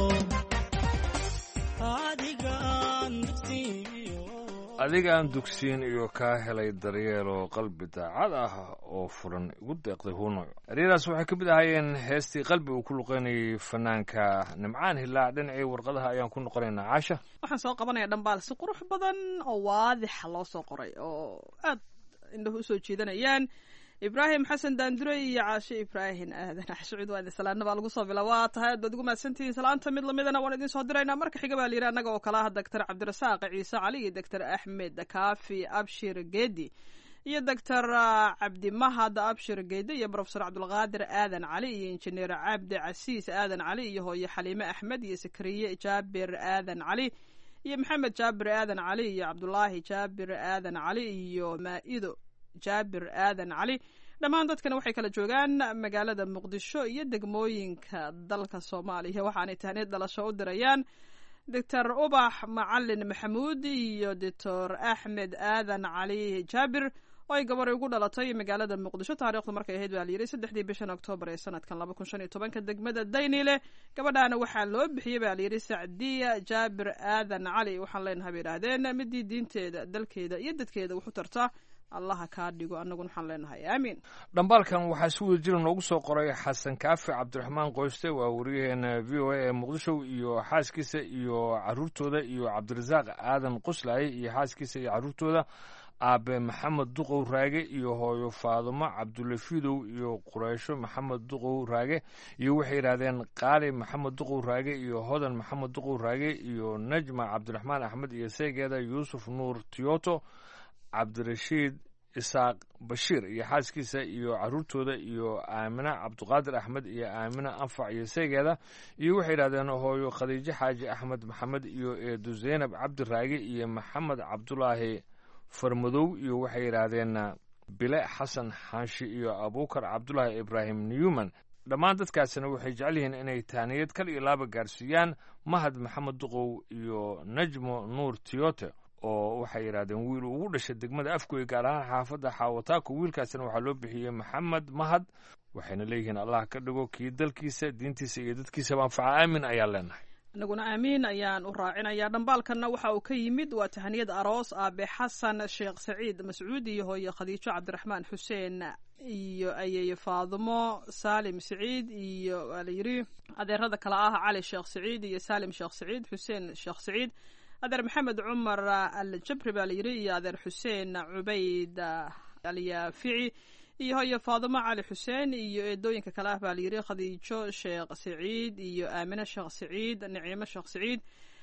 adigaan dugsiin iyo kaa helay daryeelo qalbi daacad ah oo furan igu deeqday huuno eryadaas waxay ka mid ahaayeen heestii qalbi uu ku luqeynayay fanaanka nimcaan hilaac dhinacii warqadaha ayaan ku noqonaynaa caasha waxaan soo qabanaya dhambaal si qurux badan oo waadixa loo soo qoray oo aad indhahu usoo jeedanayaan ibraahim xasan daandure iyo caashe ibraahim aadan axshucid waa idin salaana baa lagu soo bila waa tahay aad baad ugu mahadsantihiin salaanta mid lamidana waan idin soo diraynaa marka xiga baa layidhi annaga oo kale ah doctor cabdirasaaq ciise cali iyo doctor axmed kaafi abshir geedi iyo doctor cabdimahad abshir geedi iyo profesor cabdulqaadir aadan cali iyo injineer cabdi casiis aadan cali iyo hooye xaliime axmed iyo sakriye jaabir aadan cali iyo maxamed jaabir aadan cali iyo cabdulaahi jaabir aadan cali iyo maa'ido jaabir aadan cali dhammaan dadkana waxay kala joogaan magaalada muqdisho iyo degmooyinka dalka soomaaliya waxaanay tahneed dhalasho u dirayaan doctor ubax macalin maxamuud iyo doctor axmed aadan cali jaabir oo ay gabaray ugu dhalatay magaalada muqdisho taariikhdu markay ahayd baa layidhi 3 bishan oktoobar ee sanadkan 2015 degmada daynile gabadhaana waxaa loo bixiyey baa layidhi sacdiya jaabir aadan cali waxaan leenahay bay idhaahdeen midii diinteeda dalkeeda iyo dadkeeda wuxu tarta allaha kaa dhigo annaguna waxaan leenahay aamiin dhambaalkan waxaa si wada jira noogu soo qoray xasan kaafi cabdiraxmaan qoyste waa wariyaheena v o a ee muqdisho iyo xaaskiisa iyo caruurtooda iyo cabdirasaaq aadan qoslaaye iyo xaaskiisa iyo caruurtooda aabe maxamed duqow raage iyo hooyo faadumo cabdulafidow iyo qureysho maxamed duqow raage iyo waxay yidhaahdeen qaali maxamed duqow raage iyo hodan maxamed duqow raage iyo najma cabdiraxmaan axmed iyo seegeeda yuusuf nuur tiyoto cabdirashiid isaaq bashiir iyo xaaskiisa iyo caruurtooda iyo aamina cabduqaadir axmed iyo aamina anfac iyo seegeeda iyo waxay yidhahdeen hooyo khadiijo xaaji axmed maxamed iyo eedu zaynab cabdiraage iyo maxamed cabdulaahi farmadow iyo waxay yidhaahdeen bile xasan xaashi iyo abuukar cabdulaahi ibraahim newman dhammaan dadkaasina waxay jecel yihiin inay taaniyad kal iyo laaba gaarsiiyaan mahad maxamed duqow iyo najmo nuur tiyote oo waxay yidhahdeen wiil ugu dhashay degmada afgoy gaar ahaan xaafadda xaawataako wiilkaasina waxaa loo bixiyey maxamed mahad waxayna leeyihiin allah ka dhigo kii dalkiisa diintiisa iyo dadkiisaba anfaca aamin ayaan leenahay anaguna aamiin ayaan u raacinayaa dhambaalkanna waxa uu ka yimid waa tahaniyad aroos aabe xasan sheekh saciid mascuud iyo hooye khadiijo cabdiraxmaan xuseen iyo ayeeye faadumo saalim saciid iyo waa layidhi adeerada kale ah cali sheekh saciid iyo saalim sheekh saciid xuseen sheekh saciid adeer maxamed cumar aljabri baa layidhi iyo adeer xuseen cubayd alyaafici iyo hooye faadumo cali xuseen iyo eedooyinka kale ah baa layidhi khadiijo sheekh saciid iyo aamine sheekh saciid niciimo sheekh saciid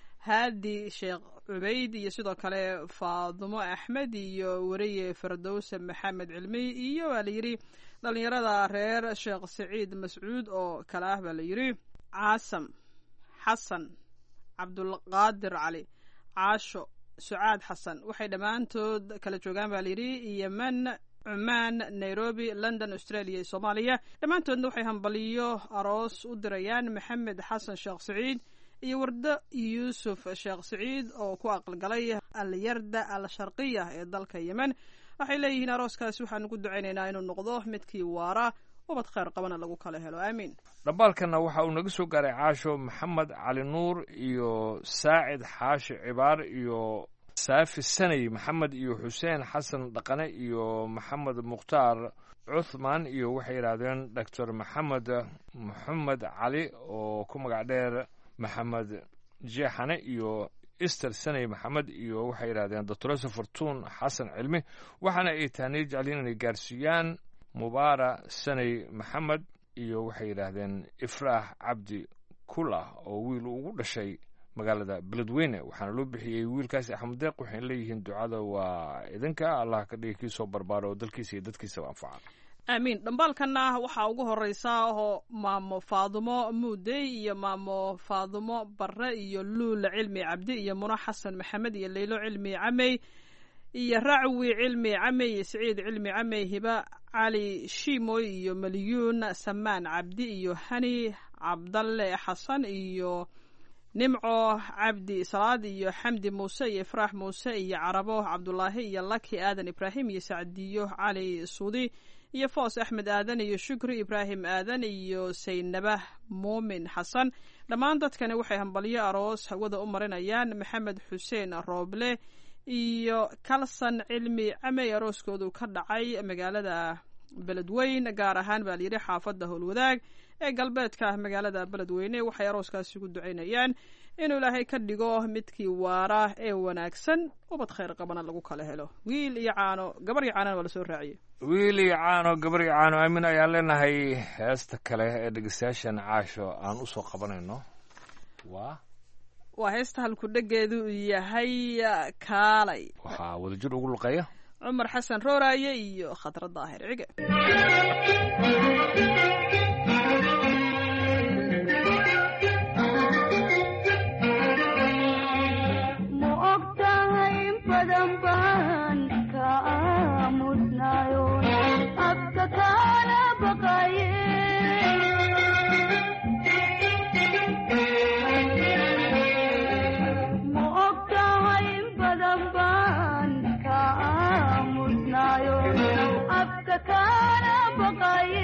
haadi sheekh cubayd iyo sidoo kale faadumo axmed iyo weriye fardowse maxamed cilmi iyo waa layidhi dhalinyarada reer sheekh saciid mascuud oo kale ah baa layidhi caasam xasan cabdulqaadir cali caasho sucaad xasan waxay dhammaantood kala joogaan baa layidhi yemen cumaan nairobi london australia iyo soomaaliya dhammaantoodna waxay hambaliyo aroos u dirayaan maxamed xasan sheekh saciid iyo wardo yuusuf sheekh saciid oo ku aqalgalay alyarda al sharqiya ee dalka yemen waxay leeyihiin arooskaasi waxaan ugu ducaynaynaa inuu noqdo midkii waara ubad khayr qabana lagu kala helo aamiin dhambaalkanna waxa uu naga soo gaaray caasho maxamed cali nuur iyo saacid xaashi cibaar iyo saafi sanay maxamed iyo xuseen xasan dhaqane iyo maxamed mukhtaar cuthman iyo waxay yidhaahdeen doctor maxamed cali oo ku magac dheer maxamed jeexane iyo ister sanay maxamed iyo waxay yidhahdeen doctoresa fortuun xasan cilmi waxaana ay taaniyo jecliin inay gaarsiiyaan mubaara sanay maxamed iyo waxay yidhaahdeen ifraax cabdi kulah oo wiil ugu dhashay magaalada beledweyne waxaana loo bixiyey wiilkaasi axmed deeq waxayna leeyihiin ducada waa idinka allah ka dhigi kii soo barbaara oo dalkiisa iyo dadkiisaba anfaca aamiin dhambaalkanna waxaa ugu horeysa oo maamo faadumo muudey iyo maamo faadumo barre iyo luula cilmi cabdi iyo muno xasan maxamed iyo leylo cilmi camey iyo racwi cilmi camey iyo siciid cilmi camey hiba cali shiimoy iyo malyuun samaan cabdi iyo hani cabdalle xasan iyo nimco cabdi salaad iyo xamdi muuse iyo ifraax muuse iyo carabo cabdulaahi iyo laki aadan ibraahim iyo sacdiyo cali suudi iyo foos axmed aadan iyo shukri ibraahim aadan iyo saynabah muumin xasan dhammaan dadkani waxay hambalyo aroos hawada u marinayaan maxamed xuseen rooble iyo kalsan cilmi camey arooskoodu ka dhacay magaalada beledweyn gaar ahaan baa layidhi xaafadda howlwadaag ee galbeedka magaalada beledweyne waxay arooskaasi ugu ducaynayaan inuu ilaahay ka dhigo midkii waara ee wanaagsan ubad khayr qabana lagu kala helo wiil iyo caano gabar iyo caanana waa lasoo raaciyey wiil iyo caano gabar iyo caano aamin ayaan leenahay heesta kale ee dhegeystayaashan caasho aan usoo qabanayno waa heesta halku dhegeedu yahay kaalay waxaa wadajir ugu luqeeya cumar xasan rooraaye iyo khadra daahir cige ma ogtahay in badan baan ka aamusnayo afka kaala baqaye ma ogtahay in badan baan ka aamusnayo afka kaala baqaye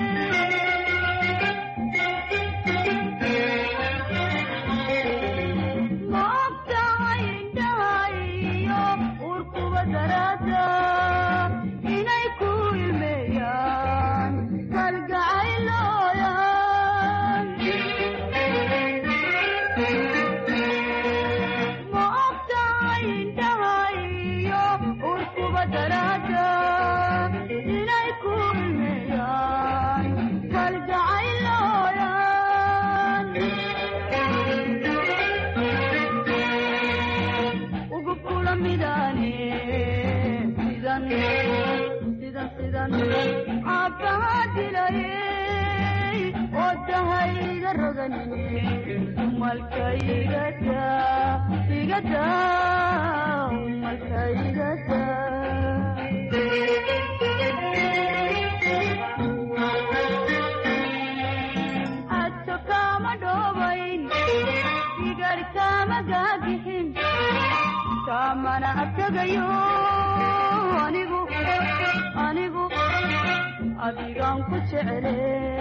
adigaan ku jecele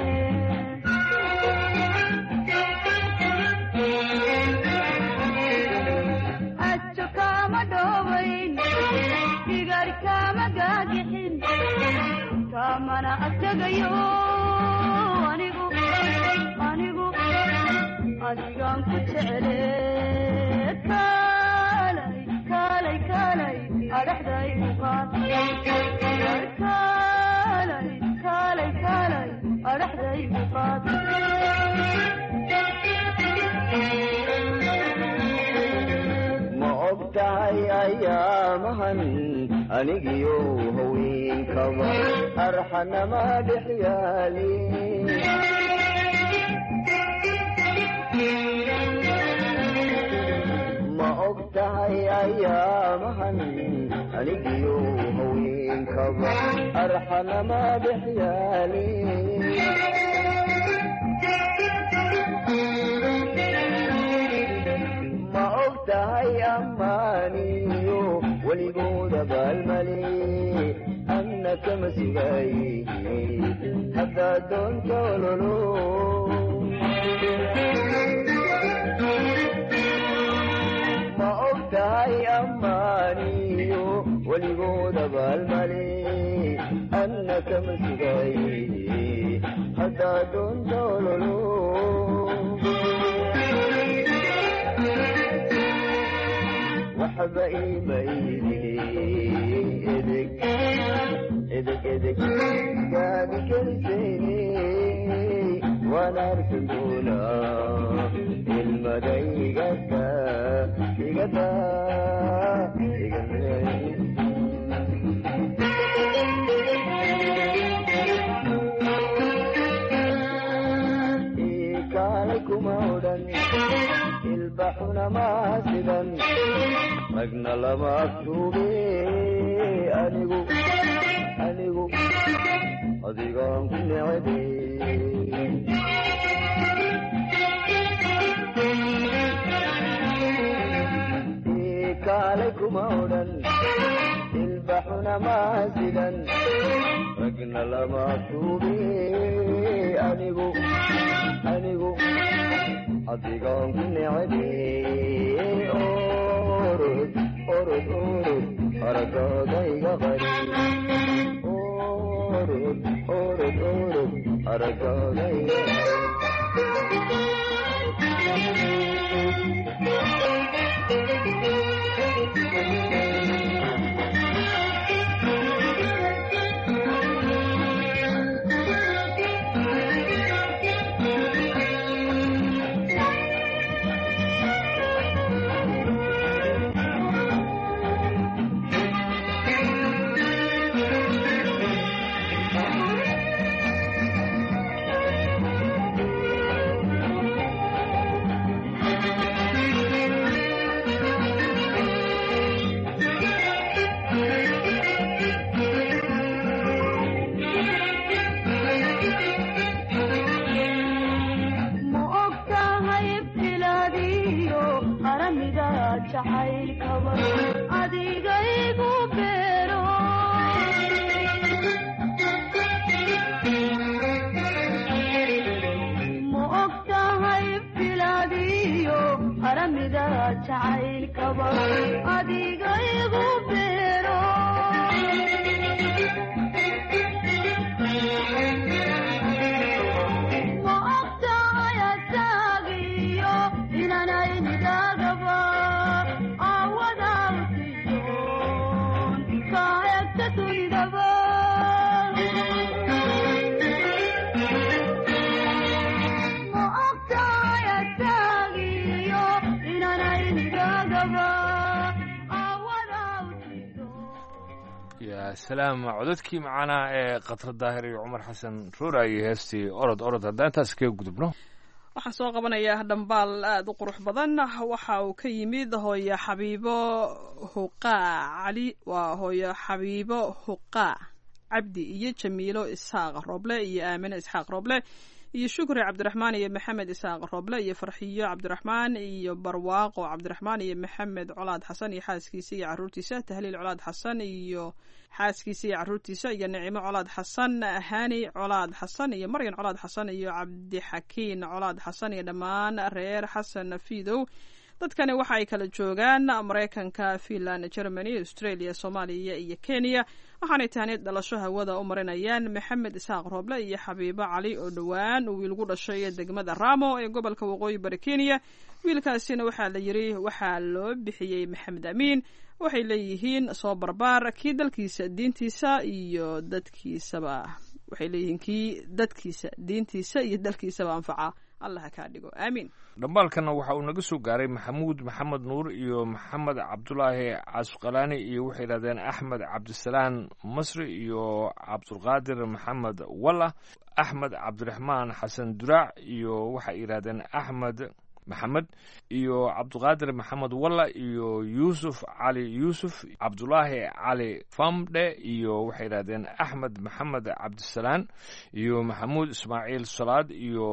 ajo kama dhoobayn digar kama gaagixin kamana agtegayo anigu adigaan ku jecele kaalay adhaxday uqaad ma ogtahay ayaamahan anigiyo haweenkaba arxanama dhexyaali ma ogtahay ayaamahan anigiyo haweenkaba arxanama dhexyaali ma ogtahay ammaaniyo weligooda baalmali anna kama sugay haddaa doonta ololo ma ogtahay ammaaniyo weligooda baalmali anna kama sugay haddaa doonta ololo waxba imaydin edeg gaadi kalisayne waan arkan doonaa ilmadayga ilbaxuna maasidan ragna lama aftuube anigu adigaan ku necebay kaalay kuma odhan ilbaxuna maasidan ragna lama aftuube anigu adigaan ku necebay orod aragooda iga qari orod aragooda iga salaam codadkii macaanaa ee khatra daahir iyo cumar xasan ruuraayo heestii orod haddaan intaas kaga gudubno waxaan soo qabanayaa dhambaal aada u qurux badan waxa uu ka yimid hooyo xabiibo huqaa cali waa hooyo xabiibo huqaa cabdi iyo jamiilo isxaaq rooble iyo aamine isxaaq rooble iyo shukri cabdiraxmaan iyo maxamed isaaq rooble iyo farxiyo cabdiraxmaan iyo barwaaqo cabdiraxmaan iyo maxamed colaad xasan iyo xaaskiisa iyo caruurtiisa tahliil colaad xasan iyo xaaskiisa iyo caruurtiisa iyo nicimo colaad xasan hani colaad xasan iyo maryan colaad xasan iyo cabdixakiin colaad xasan iyo dhammaan reer xasan fiidow dadkani waxa ay kala joogaan maraykanka finland germany australia soomaaliya iyo kenya waxaanay tahniyad dhalasho hawada u marinayaan maxamed isaaq rooble iyo xabiibo cali oo dhowaan uu wiilgu dhashay degmada ramo ee gobolka waqooyi bari kenya wiilkaasina waxaa la yiri waxaa loo bixiyey maxamed amiin waxay leeyihiin soo barbaar kii dalkiisa diintiisa iyo dadkiisaba waxay leeyihiin kii dadkiisa diintiisa iyo dalkiisaba anfaca allah kaa dhigo aamiin dhambaalkana waxa uu naga soo gaaray maxamuud maxamed nuur iyo maxamed cabdulaahi casqalaani iyo waxay yidhahdeen axmed cabdisalaan masri iyo cabdulqaadir maxamed walla axmed cabdiraxmaan xasan duraac iyo waxay yidhahdeen axmed maxamed iyo cabdulqaadir maxamed walla iyo yuusuf cali yuusuf cabdulaahi cali famdhe iyo waxay yidhahdeen axmed maxamed cabdisalaan iyo maxamuud ismaaciil salaad iyo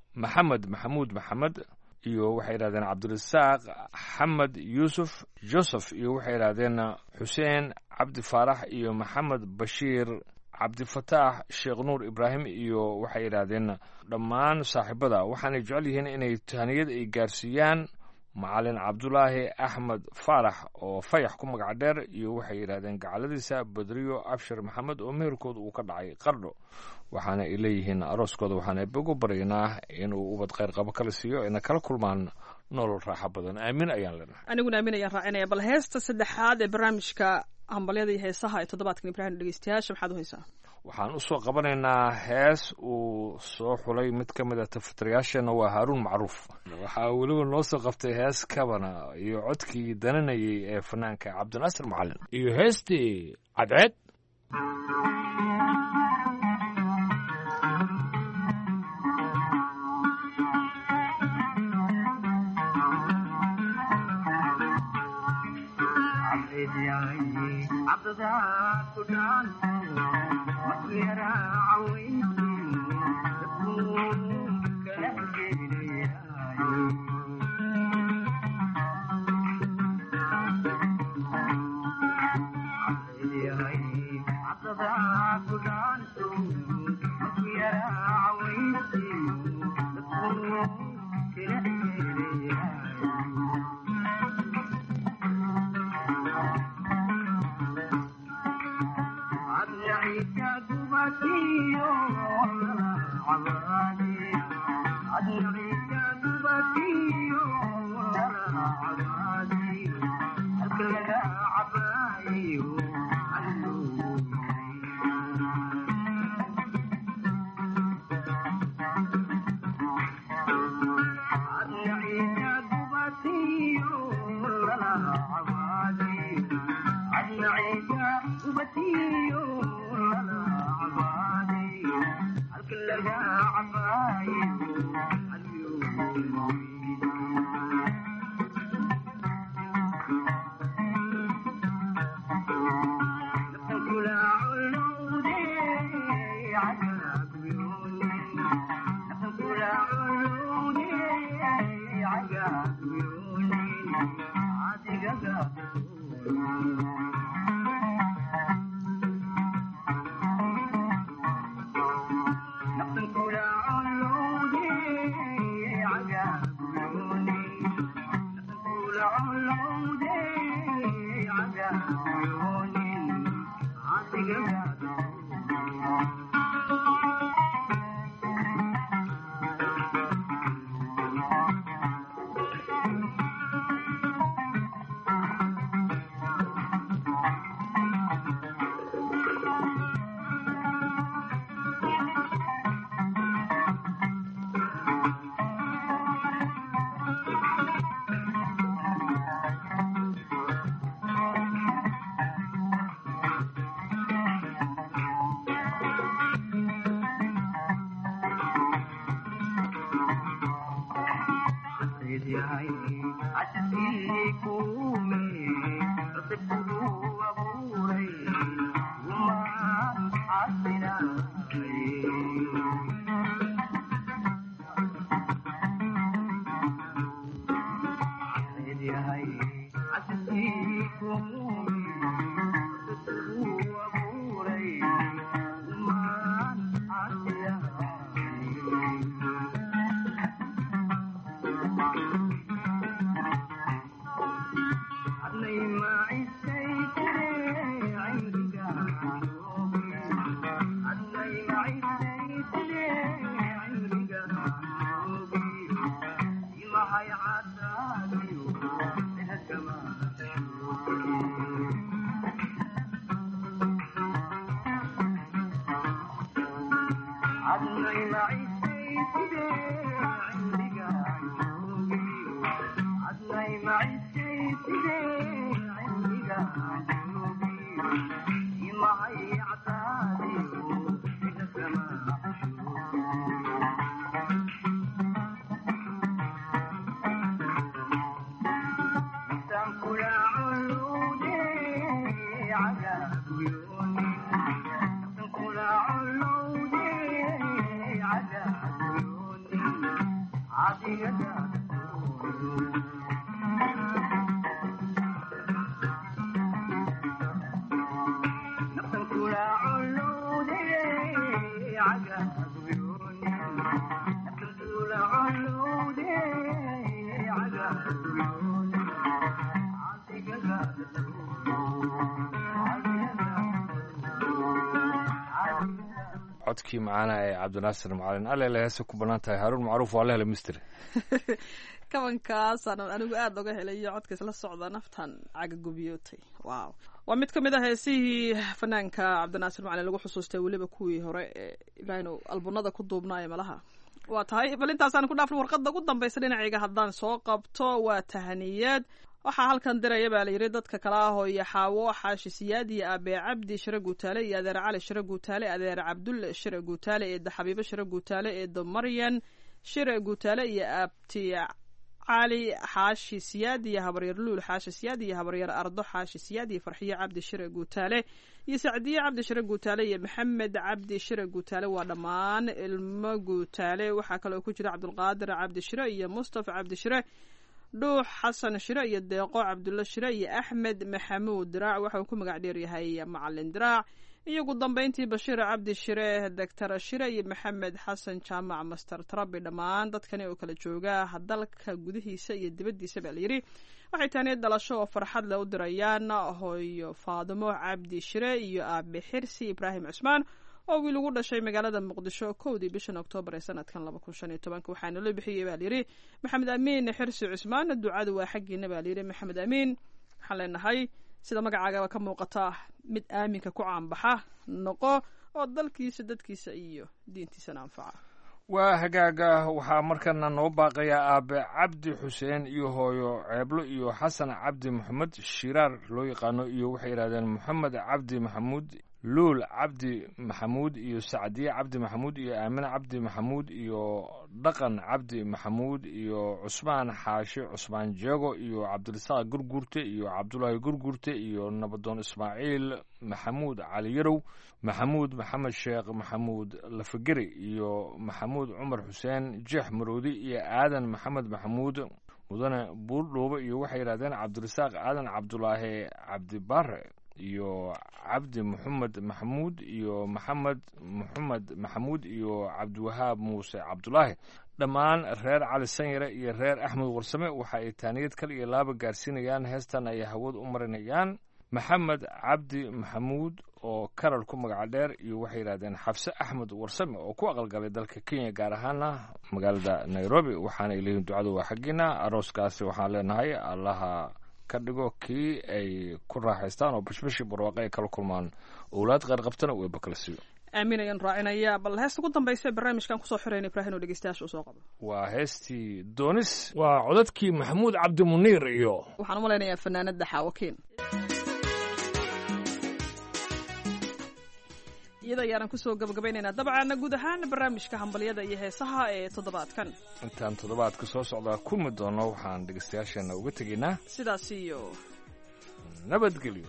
maxamuud maxamed iyo waxay yidhahdeen cabdirasaaq xamed yuusuf joseph iyo waxay yidhahdeen xuseen cabdi faarax iyo maxamed bashiir cabdifataax sheekh nuur ibraahim iyo waxay yidhaahdeen dhammaan saaxiibada waxaanay jecel yihiin inay tahniyad ay gaarsiiyaan macalin cabdulaahi axmed faarax oo fayax ku magac dheer iyo waxay yidhahdeen gacaladiisa badriyo abshir maxamed oo meherkooda uu ka dhacay qardho waxaana ay leeyihiin arooskooda waxaana bogu baryaynaa inuu ubad khayr qabo kala siiyo ayna kala kulmaan nolol raaxo badan aamin ayaan leenahay aniguna aamin ayaan raacinaya bal heesta saddexaad ee barnaamijka hambalyada iyo heesaha ee toddobaadkan ibraahim dhegeystayaasha maxaad u haysaa waxaan usoo qabanaynaa hees uu soo xulay mid ka mid a tafatirayaasheenna waa haaruun macruuf waxaa weliba noo soo qabtay hees kabana iyo codkii dananayay ee fanaanka cabdinaasir macalin iyo heestii cadceed codkii macaana ee cabdinaasir macalin alele heese ku banaan tahay haruun macruuf waa la helay mister kabankaasaan anigu aada oga helayo codka isla socda naftan cagagubiyootay wow waa mid ka mid ah heesihii fanaanka cabdinaasir macalin lagu xusuustay weliba kuwii hore ee ilaahaynu albunada ku duubnaayo malaha waa tahay bal intaasaan ku dhaafin warqadda ugu dambaysa dhinacayga haddaan soo qabto waa tahaniyad waxaa halkan diraya baa layidhi dadka kale ah oo iyo xaawo xaashi siyaad iyo aabee cabdi shire guutaale iyo adeer cali shire guutaale adeer cabdulle shire guutaale eedda xabiibo shire guutaale eedda maryan shire guutaale iyo abti cali xaashi siyaad iyo habaryar luul xaashi siyaad iyo habaryar ardo xaashi siyaad iyo farxiyo cabdi shire guutaale iyo sacdiye cabdi shire guutaale iyo maxamed cabdi shire guutaale waa dhammaan ilmo guutaale waxaa kaloo ku jira cabdulqaadir cabdi shire iyo mustafa cabdi shire dhuux xasan shire iyo deeqo cabdulla shire iyo axmed maxamuud diraac waxa uu ku magac dheer yahay macalin diraac iyo ugu dambeyntii bashiir cabdi shire doctor shire iyo maxamed xasan jaamac master tarabi dhammaan dadkani oo kala jooga dalka gudihiisa iyo dibaddiisa baa layidhi waxay taaniyad dhalasho oo farxad leh u dirayaan hooyo faadimo cabdi shire iyo aabe xirsi ibraahim cusmaan oo wiil ugu dhashay magaalada muqdisho 1 bishan Oktoobar ee sanadkan 2015 waxaana loo bixiyay baa layidhi maxamed amiin xirsi cusmaan ducadu waa xaggiina baa layidhi maxamed amiin waxaan leenahay sida magacaagaba ka muuqata mid aaminka ku caanbaxa noqo oo dalkiisa dadkiisa iyo diintiisana anfaca waa hagaaga waxaa markana noo baaqaya aabe cabdi xuseen iyo hooyo ceeblo iyo xasan cabdi maxamed shiraar loo yaqaano iyo waxay yidhahdeen maxamed cabdi maxamuud luul cabdi maxamuud iyo sacdiye cabdi maxamuud iyo aamine cabdi maxamuud iyo dhaqan cabdi maxamuud iyo cusmaan xaashi cusmaan jeego iyo cabdirasaaq gurgurte iyo cabdulaahi gurgurte iyo nabadoon ismaaciil maxamuud cali yarow maxamuud maxamed sheekh maxamuud lafageri iyo maxamuud cumar xuseen jeex maroodi iyo aadan maxamed maxamuud mudane buurdhoobe iyo waxay yidhahdeen cabdirasaaq aadan cabdulaahi cabdibare iyo cabdi maxamed maxamuud iyo maxamed maxamuud iyo cabdiwahaab muuse cabdulaahi dhammaan reer cali sanyare iyo reer axmed warsame waxa ay taaniyad kal iyo laaba gaarsiinayaan heestan ay hawad u marinayaan maxamed cabdi maxamuud oo karal ku magaca dheer iyo waxay yidhahdeen xabse axmed warsame oo ku aqalgalay dalka kenya gaar ahaana magaalada nairobi waxaana ay leeyihiin ducadu waa xaggiina arooskaasi waxaan leenahay allaha ka dhigo kii ay ku raaxaystaan oo bashbashi barwaaqo ay kala kulmaan owlaad qaarqabtana uu eebba kala siiyo aamin ayaan raacinaya bal heesta ugu dambaysa barnaamijkan kusoo xirayna ibraahim oo dhegeystayaasha usoo qabo waa heestii doonis waa codadkii maxamuud cabdi muniir iyo waxaan u malaynayaa fanaanada xaawakiin iyada ayaanan kusoo gabagabaynaynaa dabcan guud ahaan barnaamijka hambalyada iyo heesaha ee toddobaadkan intaan toddobaadka soo socdaa kulmi doono waxaan dhegeystayaasheena uga tegaynaa sidaas iyo nabadgelyo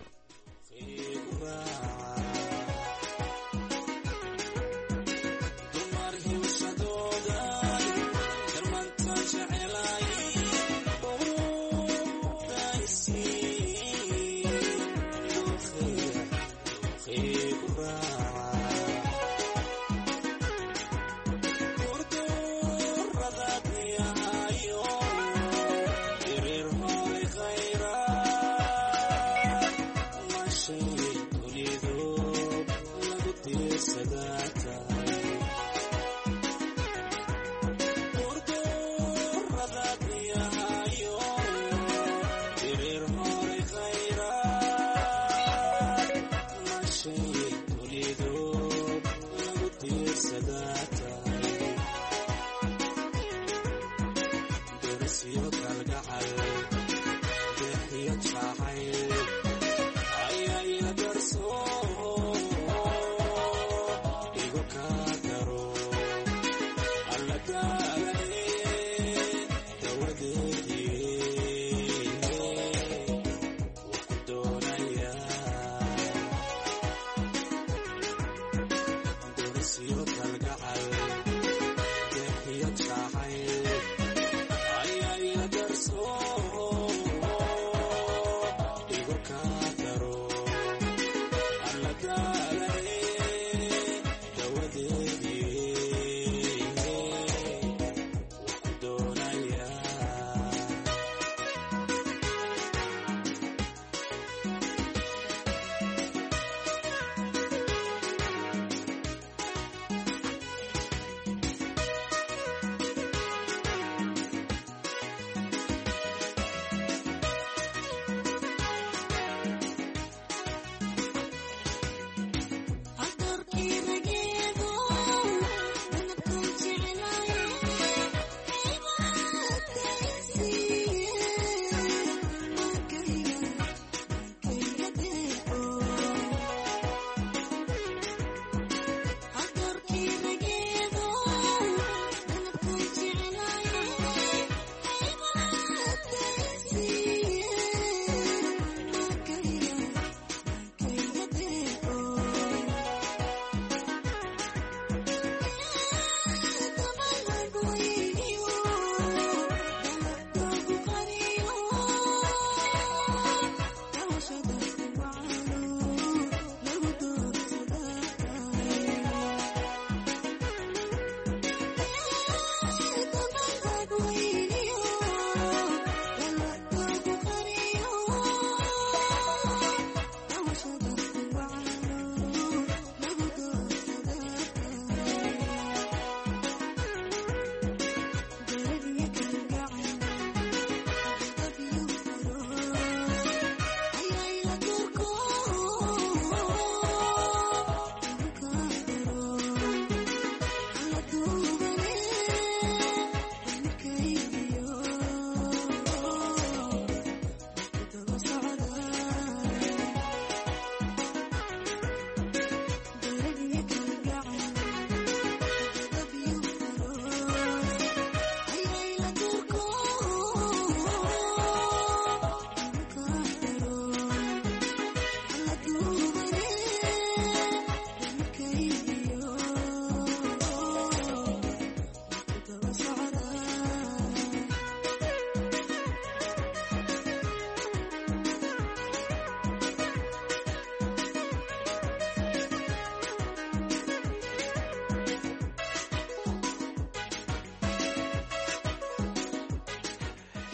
Ay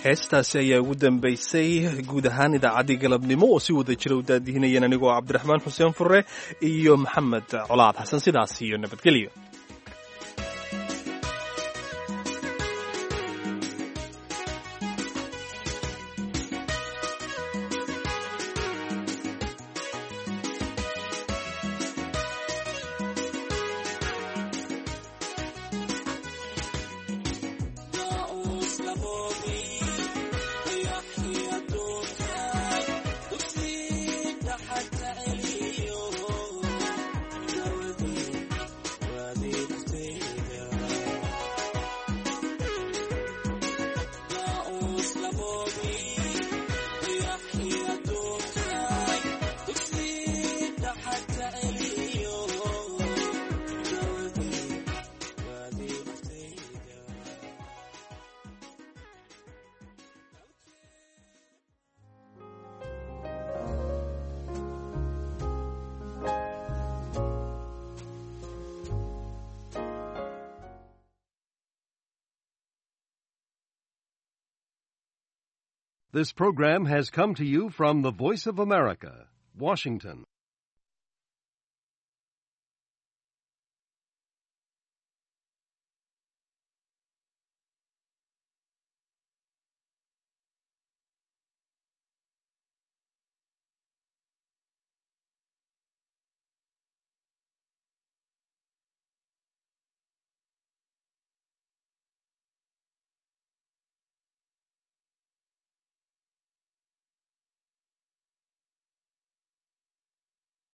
heestaasi ayaa ugu dambaysay guud ahaan idaacaddii galabnimo oo si wada jira u daadihinayeen anigoo cabdiraxmaan xuseen furre iyo maxamed colaad xasan sidaas iyo nabadgelyo. This program has come to you from the Voice of America, Washington.